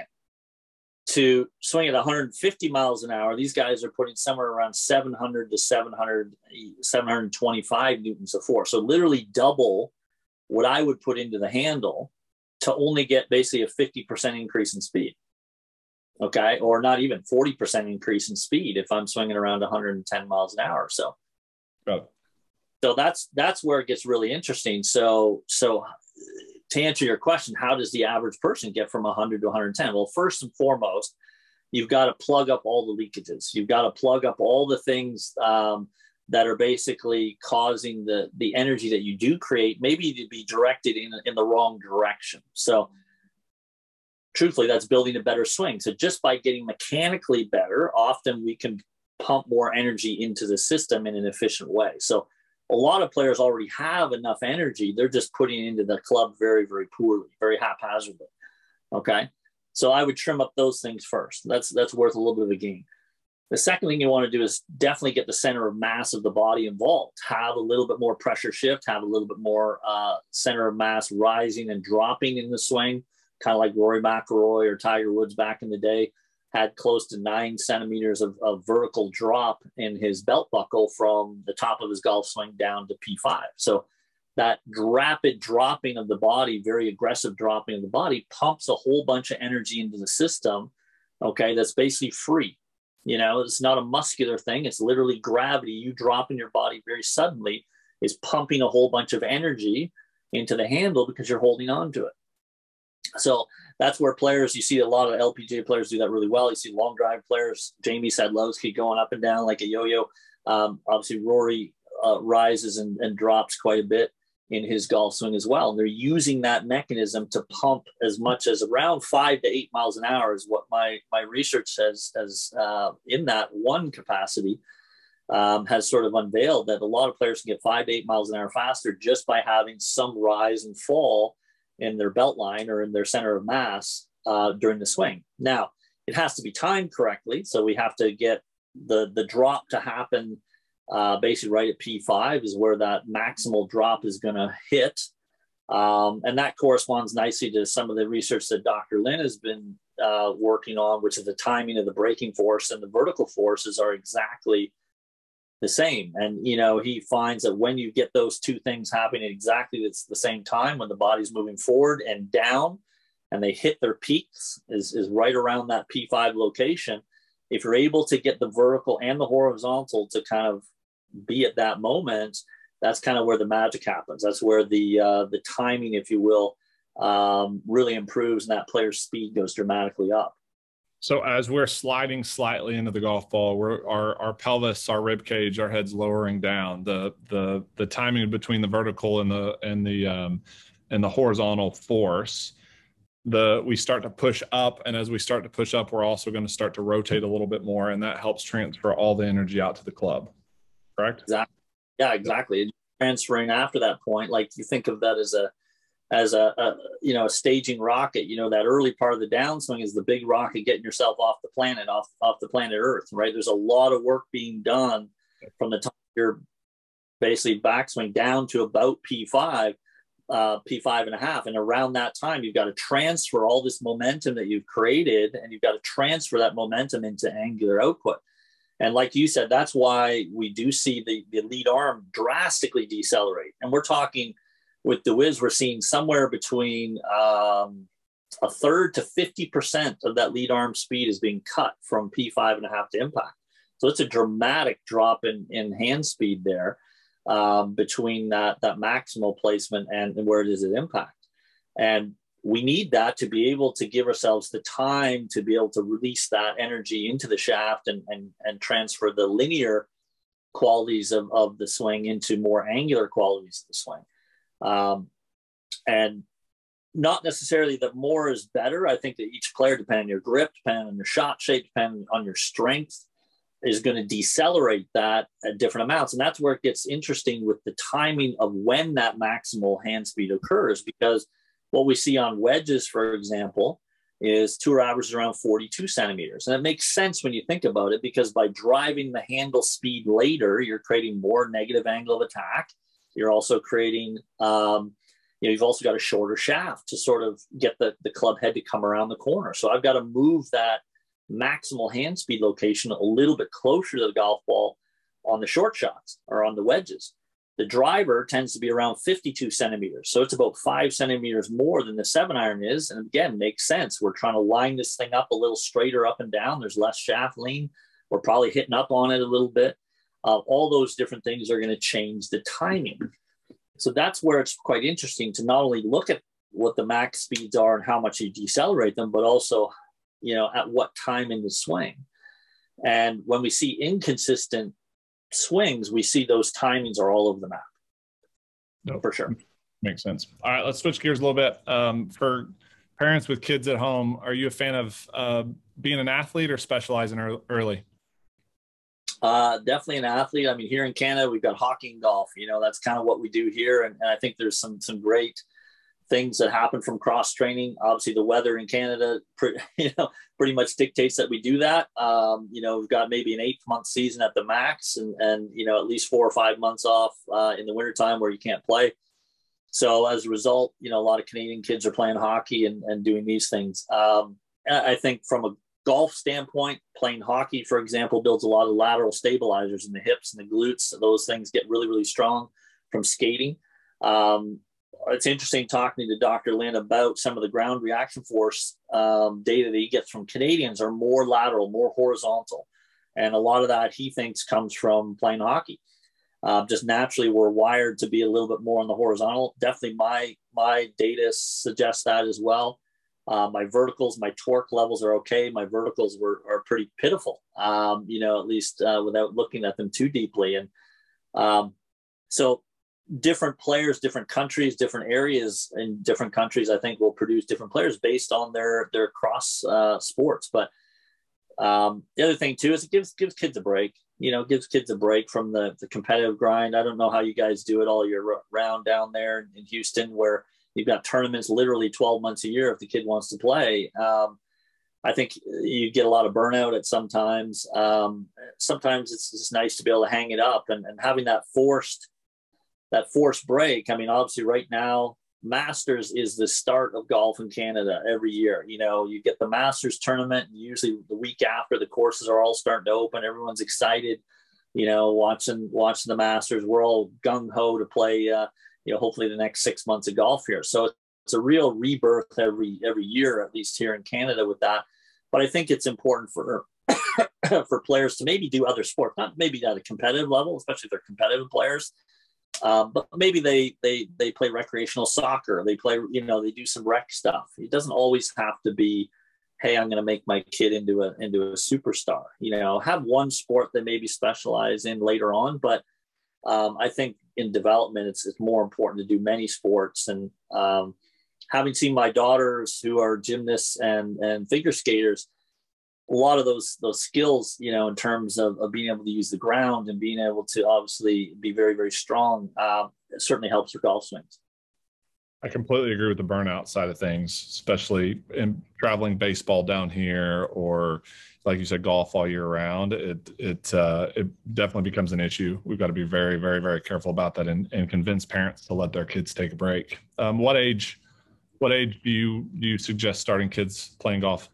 To swing at one hundred fifty miles an hour, these guys are putting somewhere around seven hundred to seven hundred, seven hundred twenty-five newtons of force. So literally double what I would put into the handle to only get basically a fifty percent increase in speed. Okay. Or not even forty percent increase in speed if I'm swinging around one hundred ten miles an hour. So, oh. so that's, that's where it gets really interesting. So, so to answer your question, how does the average person get from one hundred to one hundred ten? Well, first and foremost, you've got to plug up all the leakages. You've got to plug up all the things um, that are basically causing the, the energy that you do create maybe to be directed in, in the wrong direction. So truthfully, that's building a better swing. So just by getting mechanically better, often we can pump more energy into the system in an efficient way. So a lot of players already have enough energy. They're just putting it into the club very, very poorly, very haphazardly. Okay. So I would trim up those things first. That's, that's worth a little bit of a gain. The second thing you want to do is definitely get the center of mass of the body involved. Have a little bit more pressure shift, have a little bit more uh, center of mass rising and dropping in the swing, kind of like Rory McIlroy or Tiger Woods back in the day, had close to nine centimeters of, of vertical drop in his belt buckle from the top of his golf swing down to P five. So that rapid dropping of the body, very aggressive dropping of the body, pumps a whole bunch of energy into the system, okay, that's basically free. You know, it's not a muscular thing. It's literally gravity. You dropping your body very suddenly is pumping a whole bunch of energy into the handle because you're holding on to it. So that's where players, you see a lot of L P G A players do that really well. You see long drive players, Jamie Sadlowski going up and down like a yo-yo. Um, obviously, Rory uh, rises and, and drops quite a bit in his golf swing as well. And they're using that mechanism to pump as much as around five to eight miles an hour is what my, my research says as uh, in that one capacity um, has sort of unveiled that a lot of players can get five to eight miles an hour faster just by having some rise and fall in their belt line or in their center of mass uh, during the swing. Now, it has to be timed correctly. So we have to get the, the drop to happen uh, basically right at P five is where that maximal drop is going to hit. Um, and that corresponds nicely to some of the research that Doctor Lin has been uh, working on, which is the timing of the braking force and the vertical forces are exactly the same. And, you know, he finds that when you get those two things happening at exactly at the same time, when the body's moving forward and down and they hit their peaks is, is right around that P five location. If you're able to get the vertical and the horizontal to kind of be at that moment, that's kind of where the magic happens. That's where the, uh, the timing, if you will, um, really improves and that player's speed goes dramatically up. So as we're sliding slightly into the golf ball, we're, our, our pelvis, our rib cage, our head's lowering down. The the the timing between the vertical and the and the um, and the horizontal force, the we start to push up, and as we start to push up, we're also going to start to rotate a little bit more, and that helps transfer all the energy out to the club. Correct? Exactly. Yeah, exactly. Transferring after that point, like you think of that as a as a, a, you know, a staging rocket. You know, that early part of the downswing is the big rocket getting yourself off the planet, off, off the planet Earth, right? There's a lot of work being done from the time you're basically backswing down to about P five, uh, P five and a half. And around that time, you've got to transfer all this momentum that you've created, and you've got to transfer that momentum into angular output. And like you said, that's why we do see the, the lead arm drastically decelerate. And we're talking with the Wiz, we're seeing somewhere between um, a third to fifty percent of that lead arm speed is being cut from P five and a half to impact. So it's a dramatic drop in, in hand speed there um, between that, that maximal placement and, and where it is at impact. And we need that to be able to give ourselves the time to be able to release that energy into the shaft and, and, and transfer the linear qualities of, of the swing into more angular qualities of the swing. Um, and not necessarily that more is better. I think that each player, depending on your grip, depending on your shot shape, depending on your strength, is going to decelerate that at different amounts. And that's where it gets interesting with the timing of when that maximal hand speed occurs, because what we see on wedges, for example, is tour average around forty-two centimeters. And it makes sense when you think about it, because by driving the handle speed later, you're creating more negative angle of attack. You're also creating, um, you know, you've also got a shorter shaft to sort of get the, the club head to come around the corner. So I've got to move that maximal hand speed location a little bit closer to the golf ball on the short shots or on the wedges. The driver tends to be around fifty-two centimeters. So it's about five centimeters more than the seven iron is. And again, makes sense. We're trying to line this thing up a little straighter up and down. There's less shaft lean. We're probably hitting up on it a little bit. Uh, all those different things are going to change the timing. So that's where it's quite interesting to not only look at what the max speeds are and how much you decelerate them, but also, you know, at what time in the swing. And when we see inconsistent swings, we see those timings are all over the map. No, for sure. Makes sense. All right, let's switch gears a little bit. Um, for parents with kids at home, are you a fan of uh, being an athlete or specializing early? Uh, definitely an athlete. I mean, here in Canada, we've got hockey and golf. You know, that's kind of what we do here. And, and I think there's some some great things that happen from cross training. Obviously, the weather in Canada, pretty, you know, pretty much dictates that we do that. Um, you know, we've got maybe an eight month season at the max, and and you know, at least four or five months off uh, in the wintertime where you can't play. So as a result, you know, a lot of Canadian kids are playing hockey and, and doing these things. Um, I think from a golf standpoint, playing hockey, for example, builds a lot of lateral stabilizers in the hips and the glutes. So those things get really, really strong from skating. Um, it's interesting talking to Doctor Lynn about some of the ground reaction force um, data that he gets from Canadians are more lateral, more horizontal. And a lot of that he thinks comes from playing hockey. Uh, just naturally, we're wired to be a little bit more on the horizontal. Definitely my, my data suggests that as well. Uh, my verticals, my torque levels are okay. My verticals were are pretty pitiful, um, you know, at least uh, without looking at them too deeply. And um, so different players, different countries, different areas in different countries, I think will produce different players based on their their cross uh, sports. But um, the other thing too is it gives gives kids a break. You know, gives kids a break from the, the competitive grind. I don't know how you guys do it all year round down there in Houston, where you've got tournaments literally twelve months a year if the kid wants to play. Um, I think you get a lot of burnout at sometimes. Um, sometimes it's just nice to be able to hang it up and, and having that forced, that forced break. I mean, obviously right now, Masters is the start of golf in Canada every year. You know, you get the Masters tournament, and usually the week after the courses are all starting to open. Everyone's excited, you know, watching, watching the Masters. We're all gung ho to play, uh, you know, hopefully the next six months of golf here. So it's a real rebirth every, every year, at least here in Canada with that. But I think it's important for, for players to maybe do other sports, not maybe at a competitive level, especially if they're competitive players. Um, but maybe they, they, they play recreational soccer. They play, you know, they do some rec stuff. It doesn't always have to be, hey, I'm going to make my kid into a, into a superstar, you know, have one sport they maybe specialize in later on. But um, I think in development, it's, it's more important to do many sports. And um, having seen my daughters who are gymnasts and, and figure skaters, a lot of those those skills, you know, in terms of, of being able to use the ground and being able to obviously be very, very strong, uh, it certainly helps your golf swings. I completely agree with the burnout side of things, especially in traveling baseball down here or, like you said, golf all year round. It it uh, it definitely becomes an issue. We've got to be very, very, very careful about that and, and convince parents to let their kids take a break. Um, what age what age do you do you suggest starting kids playing golf?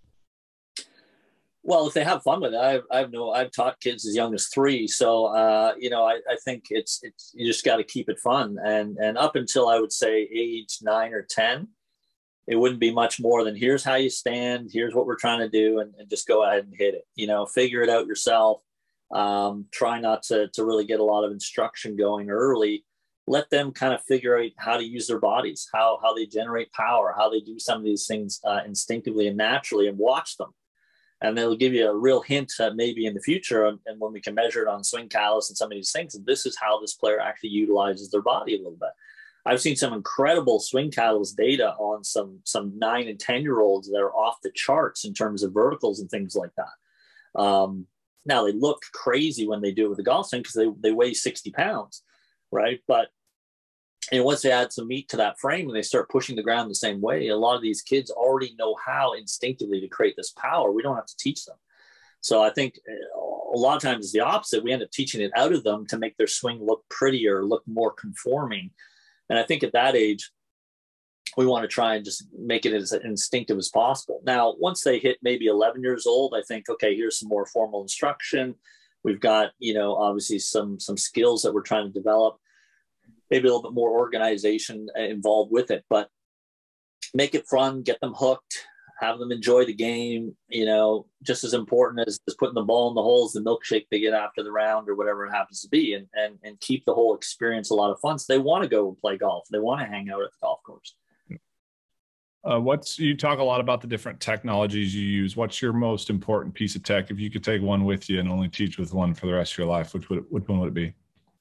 Well, if they have fun with it, I've, I've no, I've taught kids as young as three. So, uh, you know, I, I think it's, it's, you just got to keep it fun. And, and up until I would say age nine or ten, it wouldn't be much more than here's how you stand. Here's what we're trying to do. And, and just go ahead and hit it, you know, figure it out yourself. Um, try not to, to really get a lot of instruction going early. Let them kind of figure out how to use their bodies, how, how they generate power, how they do some of these things uh, instinctively and naturally, and watch them. And they'll give you a real hint that maybe in the future, and, and when we can measure it on swing callus and some of these things, and this is how this player actually utilizes their body a little bit. I've seen some incredible swing callus data on some some nine and ten year olds that are off the charts in terms of verticals and things like that. Um, now they look crazy when they do it with the golf swing because they they weigh sixty pounds, right? But and once they add some meat to that frame and they start pushing the ground the same way, a lot of these kids already know how instinctively to create this power. We don't have to teach them. So I think a lot of times it's the opposite. We end up teaching it out of them to make their swing look prettier, look more conforming. And I think at that age, we want to try and just make it as instinctive as possible. Now, once they hit maybe eleven years old, I think, okay, here's some more formal instruction. We've got, you know, obviously some, some skills that we're trying to develop. Maybe a little bit more organization involved with it, but make it fun, get them hooked, have them enjoy the game, you know, just as important as, as putting the ball in the hole is the milkshake they get after the round or whatever it happens to be, and, and, and keep the whole experience a lot of fun. So they want to go and play golf. They want to hang out at the golf course. Uh, what's you talk a lot about the different technologies you use. What's your most important piece of tech? If you could take one with you and only teach with one for the rest of your life, which would which one would it be?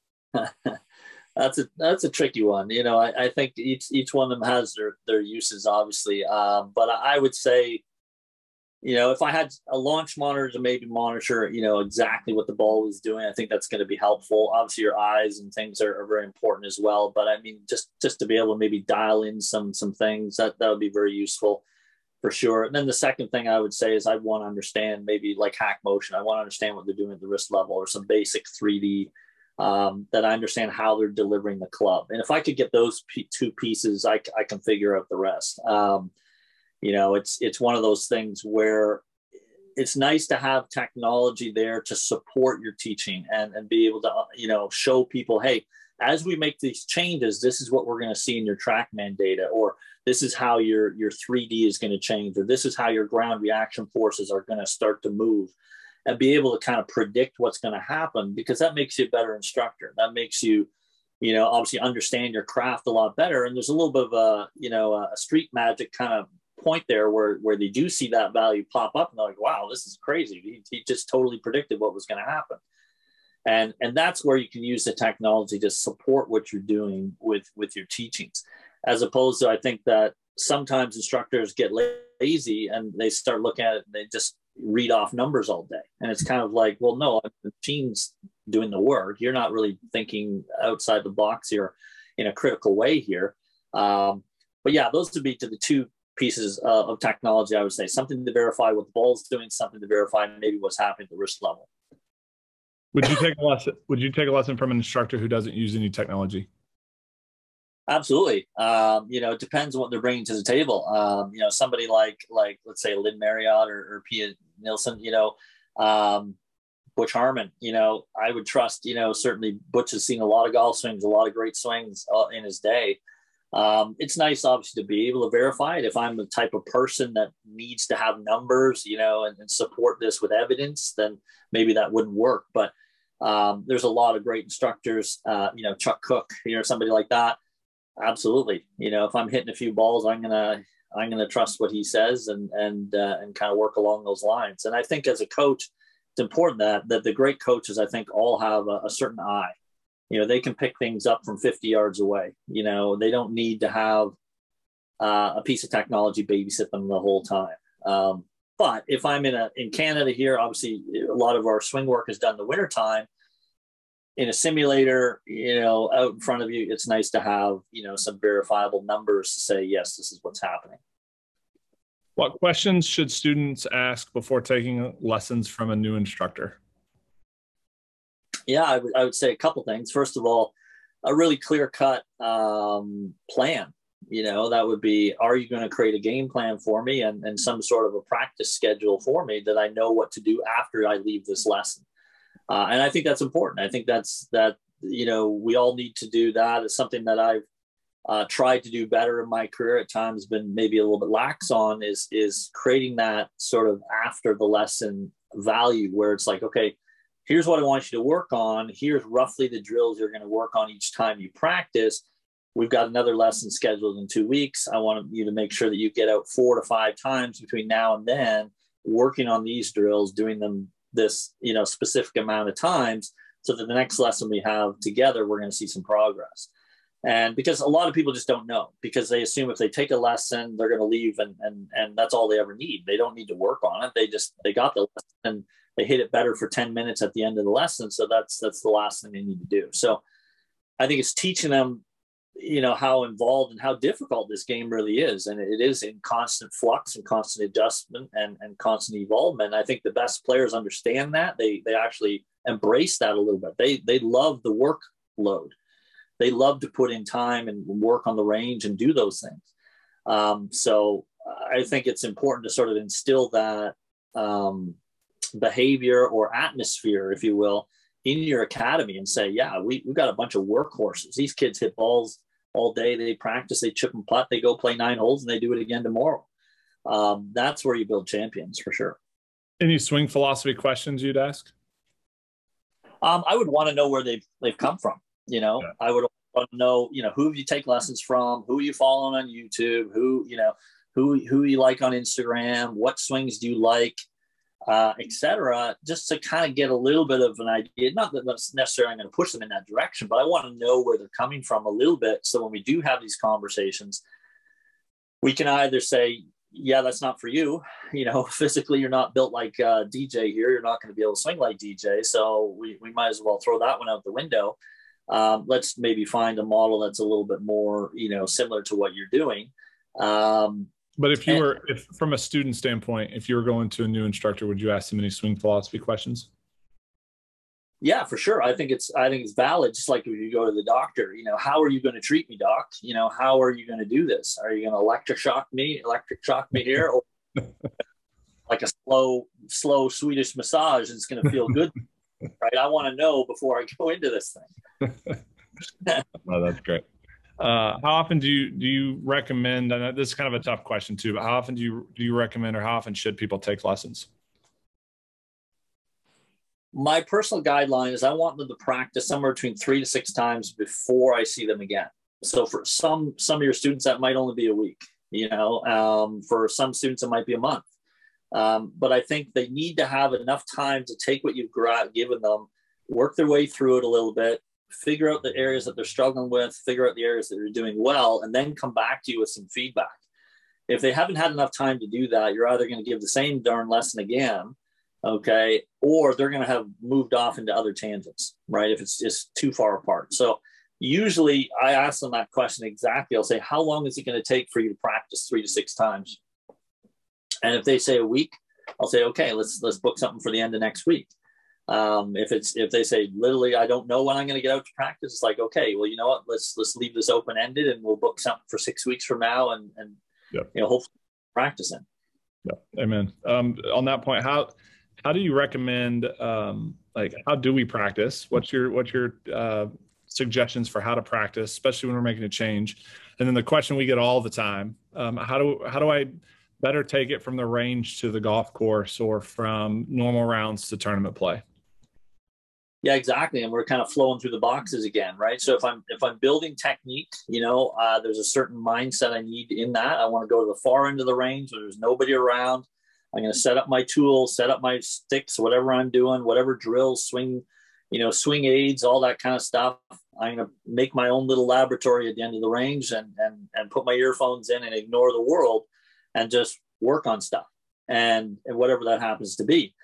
That's a that's a tricky one. You know, I, I think each each one of them has their their uses, obviously. Um, but I would say, you know, if I had a launch monitor to maybe monitor, you know, exactly what the ball was doing, I think that's going to be helpful. Obviously, your eyes and things are, are very important as well. But I mean, just just to be able to maybe dial in some some things, that that would be very useful for sure. And then the second thing I would say is I want to understand maybe like hack motion. I want to understand what they're doing at the wrist level, or some basic three D, um, that I understand how they're delivering the club. And if I could get those p- two pieces, I, I can figure out the rest. Um, you know, it's it's one of those things where it's nice to have technology there to support your teaching and, and be able to, you know, show people, hey, as we make these changes, this is what we're going to see in your TrackMan data, or this is how your, your three D is going to change, or this is how your ground reaction forces are going to start to move, and be able to kind of predict what's going to happen, because that makes you a better instructor. That makes you, you know, obviously understand your craft a lot better. And there's a little bit of a, you know, a street magic kind of point there where, where they do see that value pop up and they're like, wow, this is crazy. He, he just totally predicted what was going to happen. And, and that's where you can use the technology to support what you're doing with, with your teachings, as opposed to, I think that sometimes instructors get lazy and they start looking at it and they just read off numbers all day. And it's kind of like, well, no, the machine's doing the work. You're not really thinking outside the box here in a critical way here. Um, but yeah, those would be to the two pieces uh, of technology, I would say. Something to verify what the ball's doing, something to verify maybe what's happening at the wrist level. Would you take a lesson? Would you take a lesson from an instructor who doesn't use any technology? Absolutely. Um, you know, it depends on what they're bringing to the table. Um, you know, somebody like, like let's say Lynn Marriott or, or Pia Nilsson, you know, um, Butch Harmon, you know, I would trust, you know, certainly Butch has seen a lot of golf swings, a lot of great swings uh, in his day. Um, it's nice, obviously, to be able to verify it. If I'm the type of person that needs to have numbers, you know, and, and support this with evidence, then maybe that wouldn't work. But um, there's a lot of great instructors, uh, you know, Chuck Cook, you know, somebody like that. Absolutely. You know, if I'm hitting a few balls, I'm going to, I'm going to trust what he says and, and, uh, and kind of work along those lines. And I think as a coach, it's important that, that the great coaches, I think, all have a, a certain eye. You know, they can pick things up from fifty yards away. You know, they don't need to have uh, a piece of technology babysit them the whole time. Um, but if I'm in a, in Canada here, obviously a lot of our swing work is done in the wintertime. In a simulator, you know, out in front of you, it's nice to have, you know, some verifiable numbers to say, yes, this is what's happening. What questions should students ask before taking lessons from a new instructor? Yeah, I, w- I would say a couple things. First of all, a really clear-cut um, plan. You know, that would be, are you going to create a game plan for me and, and some sort of a practice schedule for me that I know what to do after I leave this lesson? Uh, and I think that's important. I think that's that, you know, we all need to do that. It's something that I've uh, tried to do better in my career at times, been maybe a little bit lax on, is, is creating that sort of after the lesson value where it's like, okay, here's what I want you to work on. Here's roughly the drills you're going to work on each time you practice. We've got another lesson scheduled in two weeks. I want you to make sure that you get out four to five times between now and then, working on these drills, doing them this, you know, specific amount of times, so that the next lesson we have together, we're going to see some progress. And because a lot of people just don't know, because they assume if they take a lesson, they're going to leave and, and, and that's all they ever need. They don't need to work on it. They just, they got the lesson and they hit it better for ten minutes at the end of the lesson. So that's, that's the last thing they need to do. So I think it's teaching them, you know, how involved and how difficult this game really is. And it is in constant flux and constant adjustment and, and constant evolvement. I think the best players understand that. They, they actually embrace that a little bit. They, they love the workload. They love to put in time and work on the range and do those things. Um, so I think it's important to sort of instill that um, behavior or atmosphere, if you will, in your academy and say, yeah, we, we've got a bunch of workhorses. These kids hit balls all day. They practice, they chip and putt, they go play nine holes and they do it again tomorrow. Um, that's where you build champions for sure. Any swing philosophy questions you'd ask? Um, I would want to know where they've, they've come from. You know, yeah. I would want to know, you know, who you take lessons from, who you follow on YouTube, who, you know, who, who you like on Instagram, what swings do you like, uh, et cetera, just to kind of get a little bit of an idea. Not that that's necessarily going to push them in that direction, but I want to know where they're coming from a little bit. So when we do have these conversations, we can either say, yeah, that's not for you. You know, physically, you're not built like uh, D J here. You're not going to be able to swing like D J. So we, we might as well throw that one out the window. Um, let's maybe find a model that's a little bit more, you know, similar to what you're doing. Um, but if you and, were, if from a student standpoint, if you were going to a new instructor, would you ask them any swing philosophy questions? Yeah, for sure. I think it's, I think it's valid. Just like if you go to the doctor, you know, how are you going to treat me, doc? You know, how are you going to do this? Are you going to electric shock me, electric shock me here? Or like a slow, slow Swedish massage, and it's going to feel good, right? I want to know before I go into this thing. Oh, that's great. Uh, how often do you, do you recommend, and this is kind of a tough question too, but how often do you, do you recommend, or how often should people take lessons? My personal guideline is I want them to practice somewhere between three to six times before I see them again. So for some, some of your students, that might only be a week, you know, um, for some students, it might be a month. Um, but I think they need to have enough time to take what you've given them, work their way through it a little bit, figure out the areas that they're struggling with, figure out the areas that they're doing well, and then come back to you with some feedback. If they haven't had enough time to do that, you're either going to give the same darn lesson again, okay, or they're going to have moved off into other tangents, right? If it's just too far apart. So usually I ask them that question exactly. I'll say, how long is it going to take for you to practice three to six times? And if they say a week, I'll say, okay, let's, let's book something for the end of next week. Um, if it's, if they say, literally, I don't know when I'm going to get out to practice, it's like, okay, well, you know what, let's, let's leave this open-ended and we'll book something for six weeks from now and, and, yep. you know, hopefully practicing. Yeah. Amen. Um, on that point, how, How do you recommend, um, like, how do we practice? What's your, what's your uh, suggestions for how to practice, especially when we're making a change? And then the question we get all the time, um, how do, how do I better take it from the range to the golf course, or from normal rounds to tournament play? Yeah, exactly. And we're kind of flowing through the boxes again, right? So if I'm, if I'm building technique, you know, uh, there's a certain mindset I need in that. I want to go to the far end of the range where there's nobody around. I'm going to set up my tools, set up my sticks, whatever I'm doing, whatever drills, swing, you know, swing aids, all that kind of stuff. I'm going to make my own little laboratory at the end of the range and, and, and put my earphones in and ignore the world and just work on stuff and, and whatever that happens to be.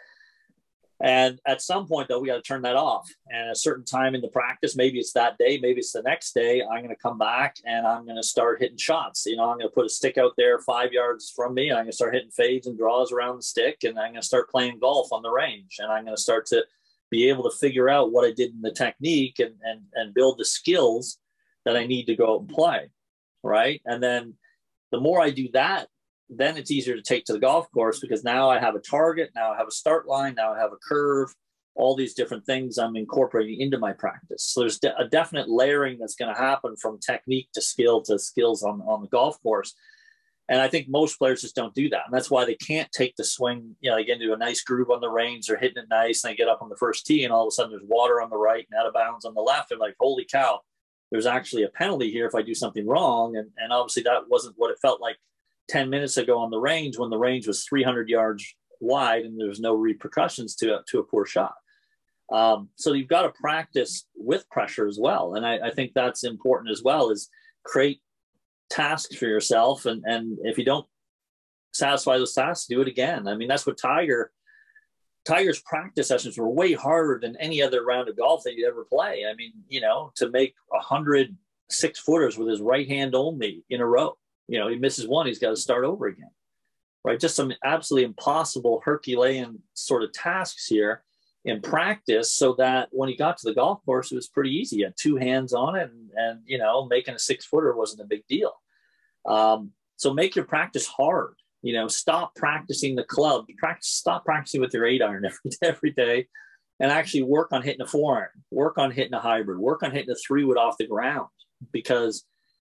And at some point, though, we got to turn that off. And at a certain time in the practice, maybe it's that day, maybe it's the next day, I'm going to come back and I'm going to start hitting shots. You know, I'm going to put a stick out there five yards from me. And I'm going to start hitting fades and draws around the stick. And I'm going to start playing golf on the range. And I'm going to start to be able to figure out what I did in the technique and, and, and build the skills that I need to go out and play. Right. And then the more I do that, then it's easier to take to the golf course, because now I have a target, now I have a start line, now I have a curve, all these different things I'm incorporating into my practice. So there's de- a definite layering that's going to happen from technique to skill to skills on, on the golf course. And I think most players just don't do that. And that's why they can't take the swing, you know, they get into a nice groove on the range, they're hitting it nice, and they get up on the first tee, and all of a sudden there's water on the right and out of bounds on the left. They're like, holy cow, there's actually a penalty here if I do something wrong. And, and obviously that wasn't what it felt like ten minutes ago on the range, when the range was three hundred yards wide and there was no repercussions to a, to a poor shot. Um, so you've got to practice with pressure as well. And I, I think that's important as well, is create tasks for yourself. And, and if you don't satisfy those tasks, do it again. I mean, that's what Tiger, Tiger's practice sessions were way harder than any other round of golf that you'd ever play. I mean, you know, to make a hundred six footers with his right hand only in a row. You know, he misses one, he's got to start over again, right? Just some absolutely impossible Herculean sort of tasks here in practice, so that when he got to the golf course, it was pretty easy. He had two hands on it, and, and you know, making a six footer wasn't a big deal. Um, so make your practice hard. You know, stop practicing the club. Practice, stop practicing with your eight iron every, every day, and actually work on hitting a four iron, work on hitting a hybrid, work on hitting a three wood off the ground, because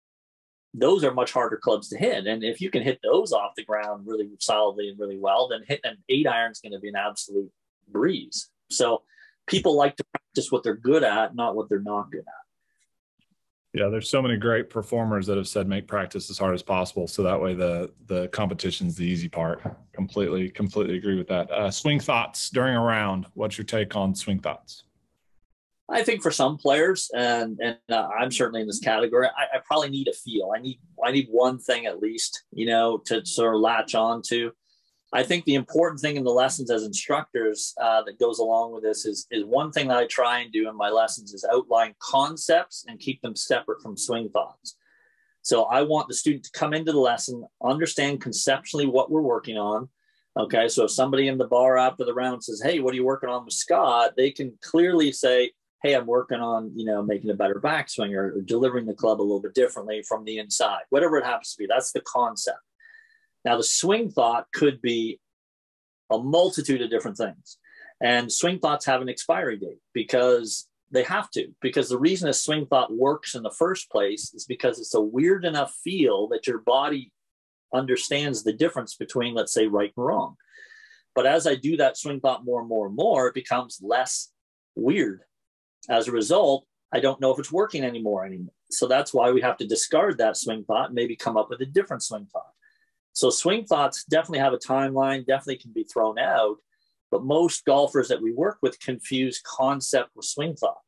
those are much harder clubs to hit. And if you can hit those off the ground really solidly and really well, then hitting an eight iron is going to be an absolute breeze. So people like to practice what they're good at, not what they're not good at. Yeah, there's so many great performers that have said make practice as hard as possible, so that way the the competition's the easy part. Completely, completely agree with that. Uh, swing thoughts during a round. What's your take on swing thoughts? I think for some players, and and uh, I'm certainly in this category, I, I probably need a feel. I need I need one thing at least, you know, to sort of latch on to. I think the important thing in the lessons as instructors uh, that goes along with this is, is one thing that I try and do in my lessons is outline concepts and keep them separate from swing thoughts. So I want the student to come into the lesson, understand conceptually what we're working on. Okay, so if somebody in the bar after the round says, hey, what are you working on with Scott? They can clearly say, hey, I'm working on, you know, making a better backswing or, or delivering the club a little bit differently from the inside, whatever it happens to be. That's the concept. Now, the swing thought could be a multitude of different things. And swing thoughts have an expiry date because they have to. Because the reason a swing thought works in the first place is because it's a weird enough feel that your body understands the difference between, let's say, right and wrong. But as I do that swing thought more and more and more, it becomes less weird. As a result, I don't know if it's working anymore anymore. So that's why we have to discard that swing thought and maybe come up with a different swing thought. So swing thoughts definitely have a timeline, definitely can be thrown out, but most golfers that we work with confuse concept with swing thought.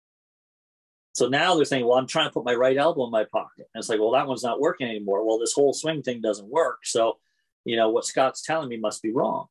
So now they're saying, well, I'm trying to put my right elbow in my pocket. And it's like, well, that one's not working anymore. Well, this whole swing thing doesn't work. So, you know, what Scott's telling me must be wrong.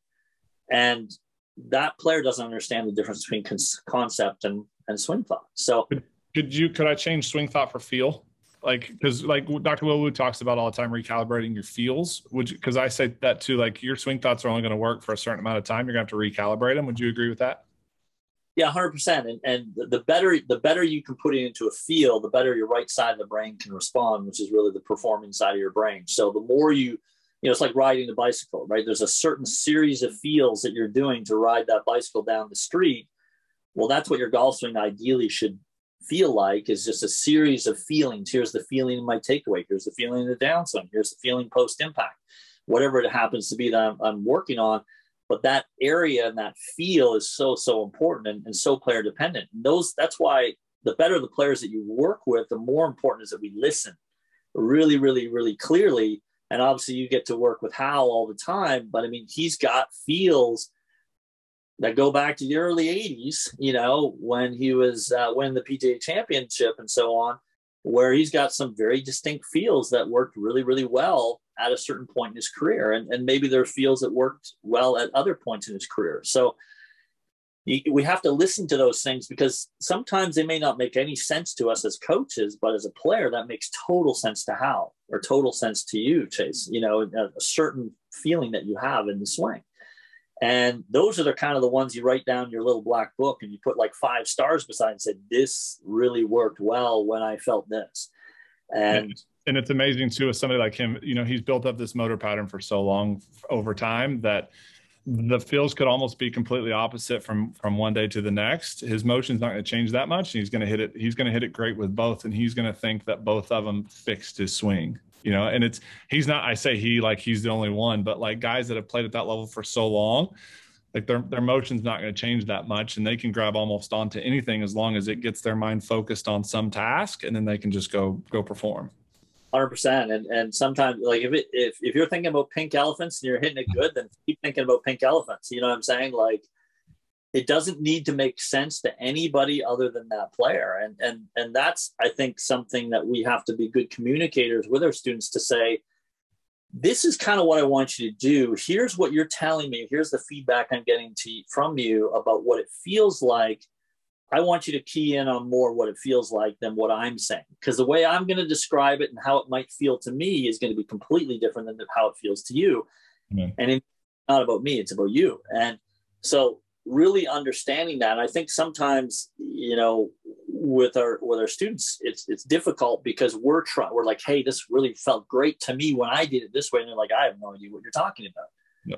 And that player doesn't understand the difference between con- concept and, and swing thought. So could, could you, could I change swing thought for feel? Like, because like Doctor Will Wood talks about all the time, recalibrating your feels. Would you, because I say that too, like your swing thoughts are only going to work for a certain amount of time. You're going to have to recalibrate them. Would you agree with that? Yeah, one hundred percent. And, and the better the better you can put it into a feel, the better your right side of the brain can respond, which is really the performing side of your brain. So the more you, you know, it's like riding a bicycle, right? There's a certain series of feels that you're doing to ride that bicycle down the street. Well, that's what your golf swing ideally should feel like, is just a series of feelings. Here's the feeling in my takeaway. Here's the feeling in the downswing. Here's the feeling post impact, whatever it happens to be that I'm, I'm working on. But that area and that feel is so, so important and, and so player dependent. And those, that's why the better the players that you work with, the more important is that we listen really, really, really clearly. And obviously you get to work with Hal all the time, but I mean, he's got feels that go back to the early eighties, you know, when he was uh, winning the P G A championship and so on, where he's got some very distinct feels that worked really, really well at a certain point in his career. And, and maybe there are feels that worked well at other points in his career. So you, we have to listen to those things because sometimes they may not make any sense to us as coaches, but as a player, that makes total sense to Hal or total sense to you, Chase, you know, a, a certain feeling that you have in the swing. And those are the kind of the ones you write down in your little black book and you put like five stars beside and said, this really worked well when I felt this. And, and it's amazing too, with somebody like him, you know, he's built up this motor pattern for so long over time that the feels could almost be completely opposite from, from one day to the next. His motion's not going to change that much. And he's going to hit it. He's going to hit it great with both. And he's going to think that both of them fixed his swing. You know, and it's, he's not, I say he, like he's the only one, but like guys that have played at that level for so long, like their, their motion's not going to change that much and they can grab almost onto anything as long as it gets their mind focused on some task and then they can just go, go perform. one hundred percent. And, and sometimes like if it, if, if you're thinking about pink elephants and you're hitting it good, then keep thinking about pink elephants. You know what I'm saying? Like, it doesn't need to make sense to anybody other than that player. And, and, and that's, I think, something that we have to be good communicators with our students to say, this is kind of what I want you to do. Here's what you're telling me. Here's the feedback I'm getting to, from you about what it feels like. I want you to key in on more what it feels like than what I'm saying. Because the way I'm going to describe it and how it might feel to me is going to be completely different than how it feels to you. Mm-hmm. And it's not about me, it's about you. And so really understanding that. And I think sometimes, you know, with our with our students, it's it's difficult because we're trying, we're like, hey, this really felt great to me when I did it this way. And they're like, I have no idea what you're talking about. Yeah.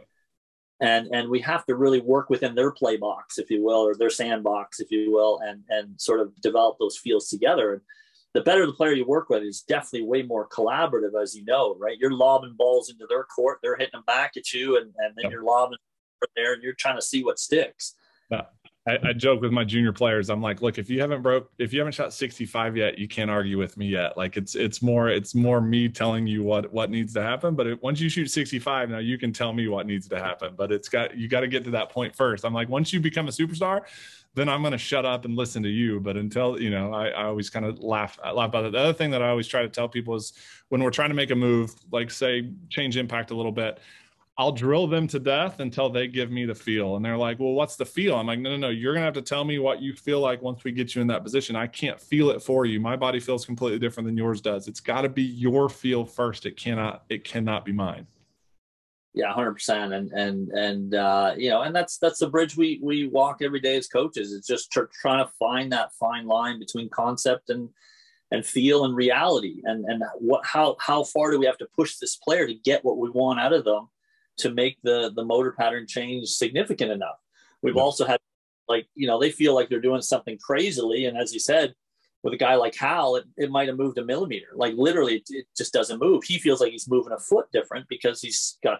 And and we have to really work within their play box, if you will, or their sandbox, if you will, and and sort of develop those feels together. And the better the player you work with is definitely way more collaborative, as you know, right? You're lobbing balls into their court, they're hitting them back at you, and, and then yep. you're lobbing there and you're trying to see what sticks. Yeah. I, I joke with my junior players. I'm like, look, if you haven't broke, if you haven't shot sixty-five yet, you can't argue with me yet. Like it's, it's more, it's more me telling you what, what needs to happen. But it, once you shoot sixty-five, now you can tell me what needs to happen, but it's got, you got to get to that point first. I'm like, once you become a superstar, then I'm going to shut up and listen to you. But until, you know, I, I always kind of laugh, I laugh about it. The other thing that I always try to tell people is when we're trying to make a move, like say change impact a little bit, I'll drill them to death until they give me the feel. And they're like, well, what's the feel? I'm like, no, no, no. You're going to have to tell me what you feel like once we get you in that position. I can't feel it for you. My body feels completely different than yours does. It's got to be your feel first. It cannot, it cannot be mine. Yeah, one hundred percent. And, and, and, uh, you know, and that's, that's the bridge we, we walk every day as coaches. It's just tr- trying to find that fine line between concept and, and feel and reality. And, and what, how, how far do we have to push this player to get what we want out of them to make the, the motor pattern change significant enough? We've yeah. also had, like, you know, they feel like they're doing something crazily. And as you said, with a guy like Hal, it, it might have moved a millimeter. Like literally, it, it just doesn't move. He feels like he's moving a foot different because he's got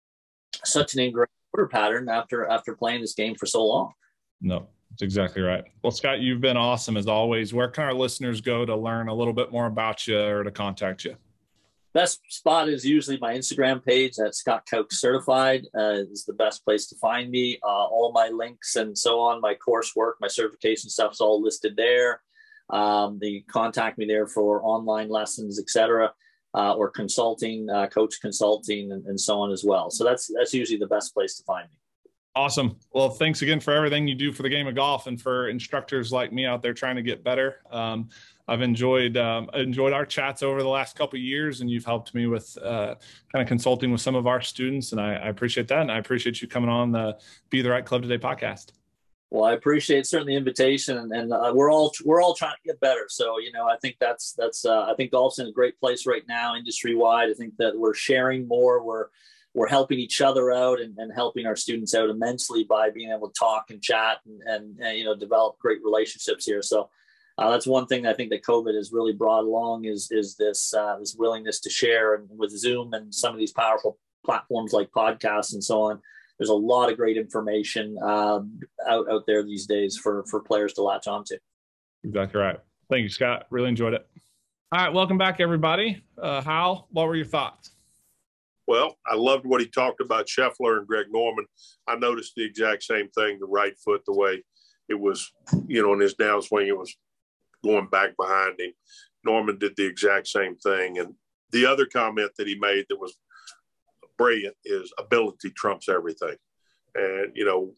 such an ingrained motor pattern after after playing this game for so long. No, that's exactly right. Well, Scott, you've been awesome as always. Where can our listeners go to learn a little bit more about you or to contact you? Best spot is usually my Instagram page at Scott Coke Certified uh, is the best place to find me. Uh, all my links and so on, my coursework, my certification stuff's all listed there. Um, they contact me there for online lessons, et cetera, uh, or consulting, uh, coach consulting, and, and so on as well. So that's that's usually the best place to find me. Awesome. Well, thanks again for everything you do for the game of golf and for instructors like me out there trying to get better. Um, I've enjoyed um, enjoyed our chats over the last couple of years, and you've helped me with uh, kind of consulting with some of our students, and I, I appreciate that. And I appreciate you coming on the Be the Right Club Today podcast. Well, I appreciate certainly the invitation, and, and uh, we're all we're all trying to get better. So, you know, I think that's that's uh, I think golf's in a great place right now, industry wide. I think that we're sharing more. We're we're helping each other out and, and helping our students out immensely by being able to talk and chat and, and, and you know, develop great relationships here. So uh, that's one thing I think that COVID has really brought along is is this uh, this willingness to share, and with Zoom and some of these powerful platforms like podcasts and so on. There's a lot of great information uh, out, out there these days for, for players to latch onto. Exactly right. Thank you, Scott. Really enjoyed it. All right. Welcome back, everybody. Uh, Hal, what were your thoughts? Well, I loved what he talked about Scheffler and Greg Norman. I noticed the exact same thing, the right foot, the way it was, you know, in his downswing, it was going back behind him. Norman did the exact same thing. And the other comment that he made that was brilliant is ability trumps everything. And, you know,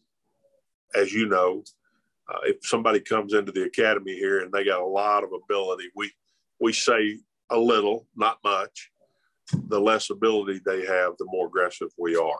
as you know, uh, if somebody comes into the academy here and they got a lot of ability, we, we say a little, not much. The less ability they have, the more aggressive we are.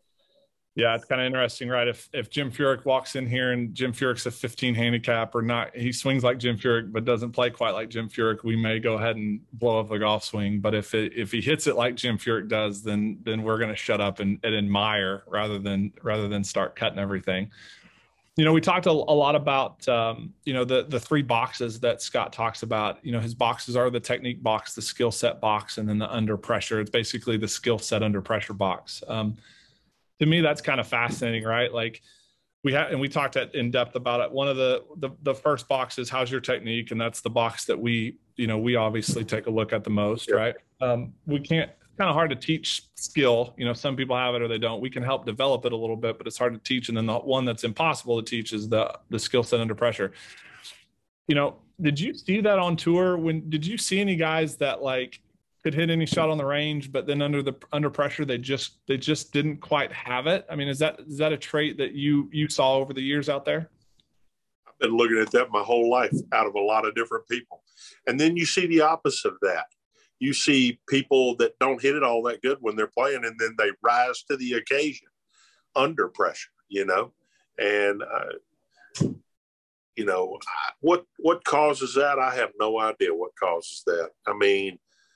Yeah, it's kind of interesting, right? If if Jim Furyk walks in here and Jim Furyk's a fifteen handicap or not, he swings like Jim Furyk but doesn't play quite like Jim Furyk, we may go ahead and blow up the golf swing. But if it, if he hits it like Jim Furyk does, then then we're going to shut up and, and admire rather than rather than start cutting everything. You know, we talked a, a lot about um, you know the the three boxes that Scott talks about. You know, his boxes are the technique box, the skill set box, and then the under pressure. It's basically the skill set under pressure box. Um, To me, that's kind of fascinating, right? Like we have, and we talked at in depth about it. One of the, the, the first boxes, how's your technique? And that's the box that we, you know, we obviously take a look at the most, yeah. right? Um, we can't, it's kind of hard to teach skill. You know, some people have it or they don't. We can help develop it a little bit, but it's hard to teach. And then the one that's impossible to teach is the, the skill set under pressure. You know, did you see that on tour? When, did you see any guys that like, could hit any shot on the range, but then under the under pressure, they just they just didn't quite have it? I mean, is that is that a trait that you you saw over the years out there? I've been looking at that my whole life out of a lot of different people. And then you see the opposite of that. You see people that don't hit it all that good when they're playing, and then they rise to the occasion under pressure, you know? And, uh, you know, what what causes that? I have no idea what causes that. I mean,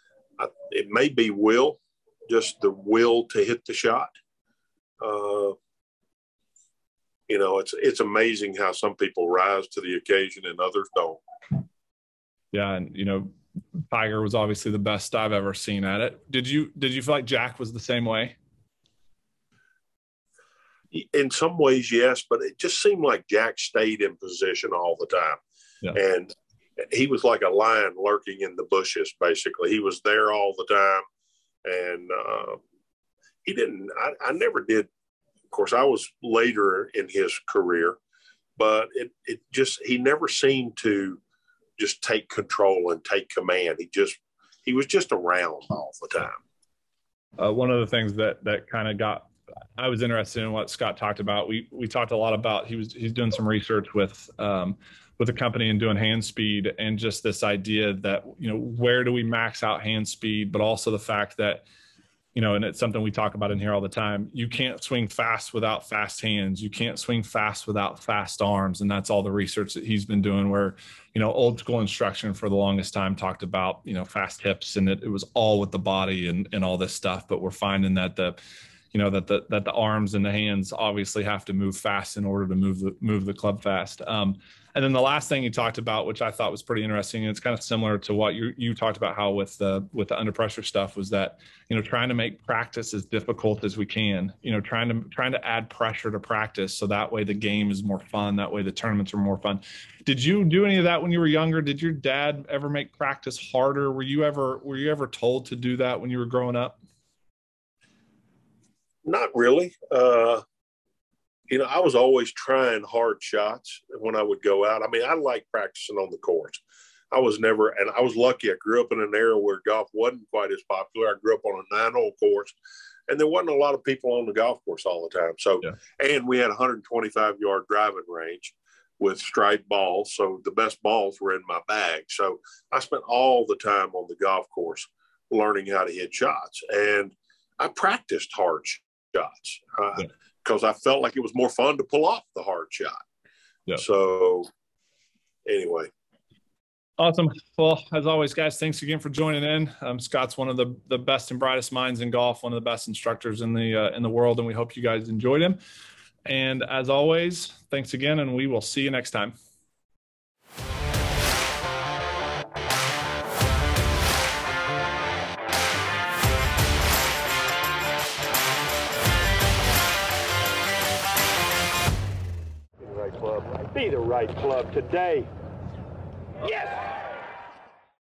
it may be will, just the will to hit the shot. Uh, you know, it's it's amazing how some people rise to the occasion and others don't. Yeah, and you know, Tiger was obviously the best I've ever seen at it. Did you did you feel like Jack was the same way? in some ways, yes, but it just seemed like Jack stayed in position all the time. Yeah. And he was like a lion lurking in the bushes, basically. He was there all the time. And uh, he didn't, I, I never did. Of course, I was later in his career, but it, it just, he never seemed to just take control and take command. He just, he was just around all the time. Uh, one of the things that, that kind of got, I was interested in what Scott talked about. We, we talked a lot about, he was, he's doing some research with, um, with a company and doing hand speed, and just this idea that, you know, where do we max out hand speed, but also the fact that, you know, and it's something we talk about in here all the time. You can't swing fast without fast hands. You can't swing fast without fast arms. And that's all the research that he's been doing, where, you know, old school instruction for the longest time talked about, you know, fast hips, and it, it was all with the body and, and all this stuff. But we're finding that the, you know, that the, that the arms and the hands obviously have to move fast in order to move the, move the club fast. Um, And then the last thing you talked about, which I thought was pretty interesting, and it's kind of similar to what you you talked about, how with the with the under pressure stuff, was that, you know, trying to make practice as difficult as we can, you know, trying to trying to add pressure to practice, so that way the game is more fun, that way the tournaments are more fun. Did you do any of that when you were younger? Did your dad ever make practice harder? Were you ever were you ever told to do that when you were growing up? Not really. Uh You know, I was always trying hard shots when I would go out. I mean, I like practicing on the course. I was never, and I was lucky. I grew up in an era where golf wasn't quite as popular. I grew up on a nine-hole course, and there wasn't a lot of people on the golf course all the time. So, yeah. And we had a one hundred twenty-five yard driving range with striped balls. So the best balls were in my bag. So I spent all the time on the golf course learning how to hit shots. And I practiced hard shots. Uh, yeah. Because I felt like it was more fun to pull off the hard shot. Yeah. So anyway. Awesome. Well, as always, guys, thanks again for joining in. Um, Scott's one of the, the best and brightest minds in golf, one of the best instructors in the uh, in the world, and we hope you guys enjoyed him. And as always, thanks again, and we will see you next time. Be the right club today. Yes!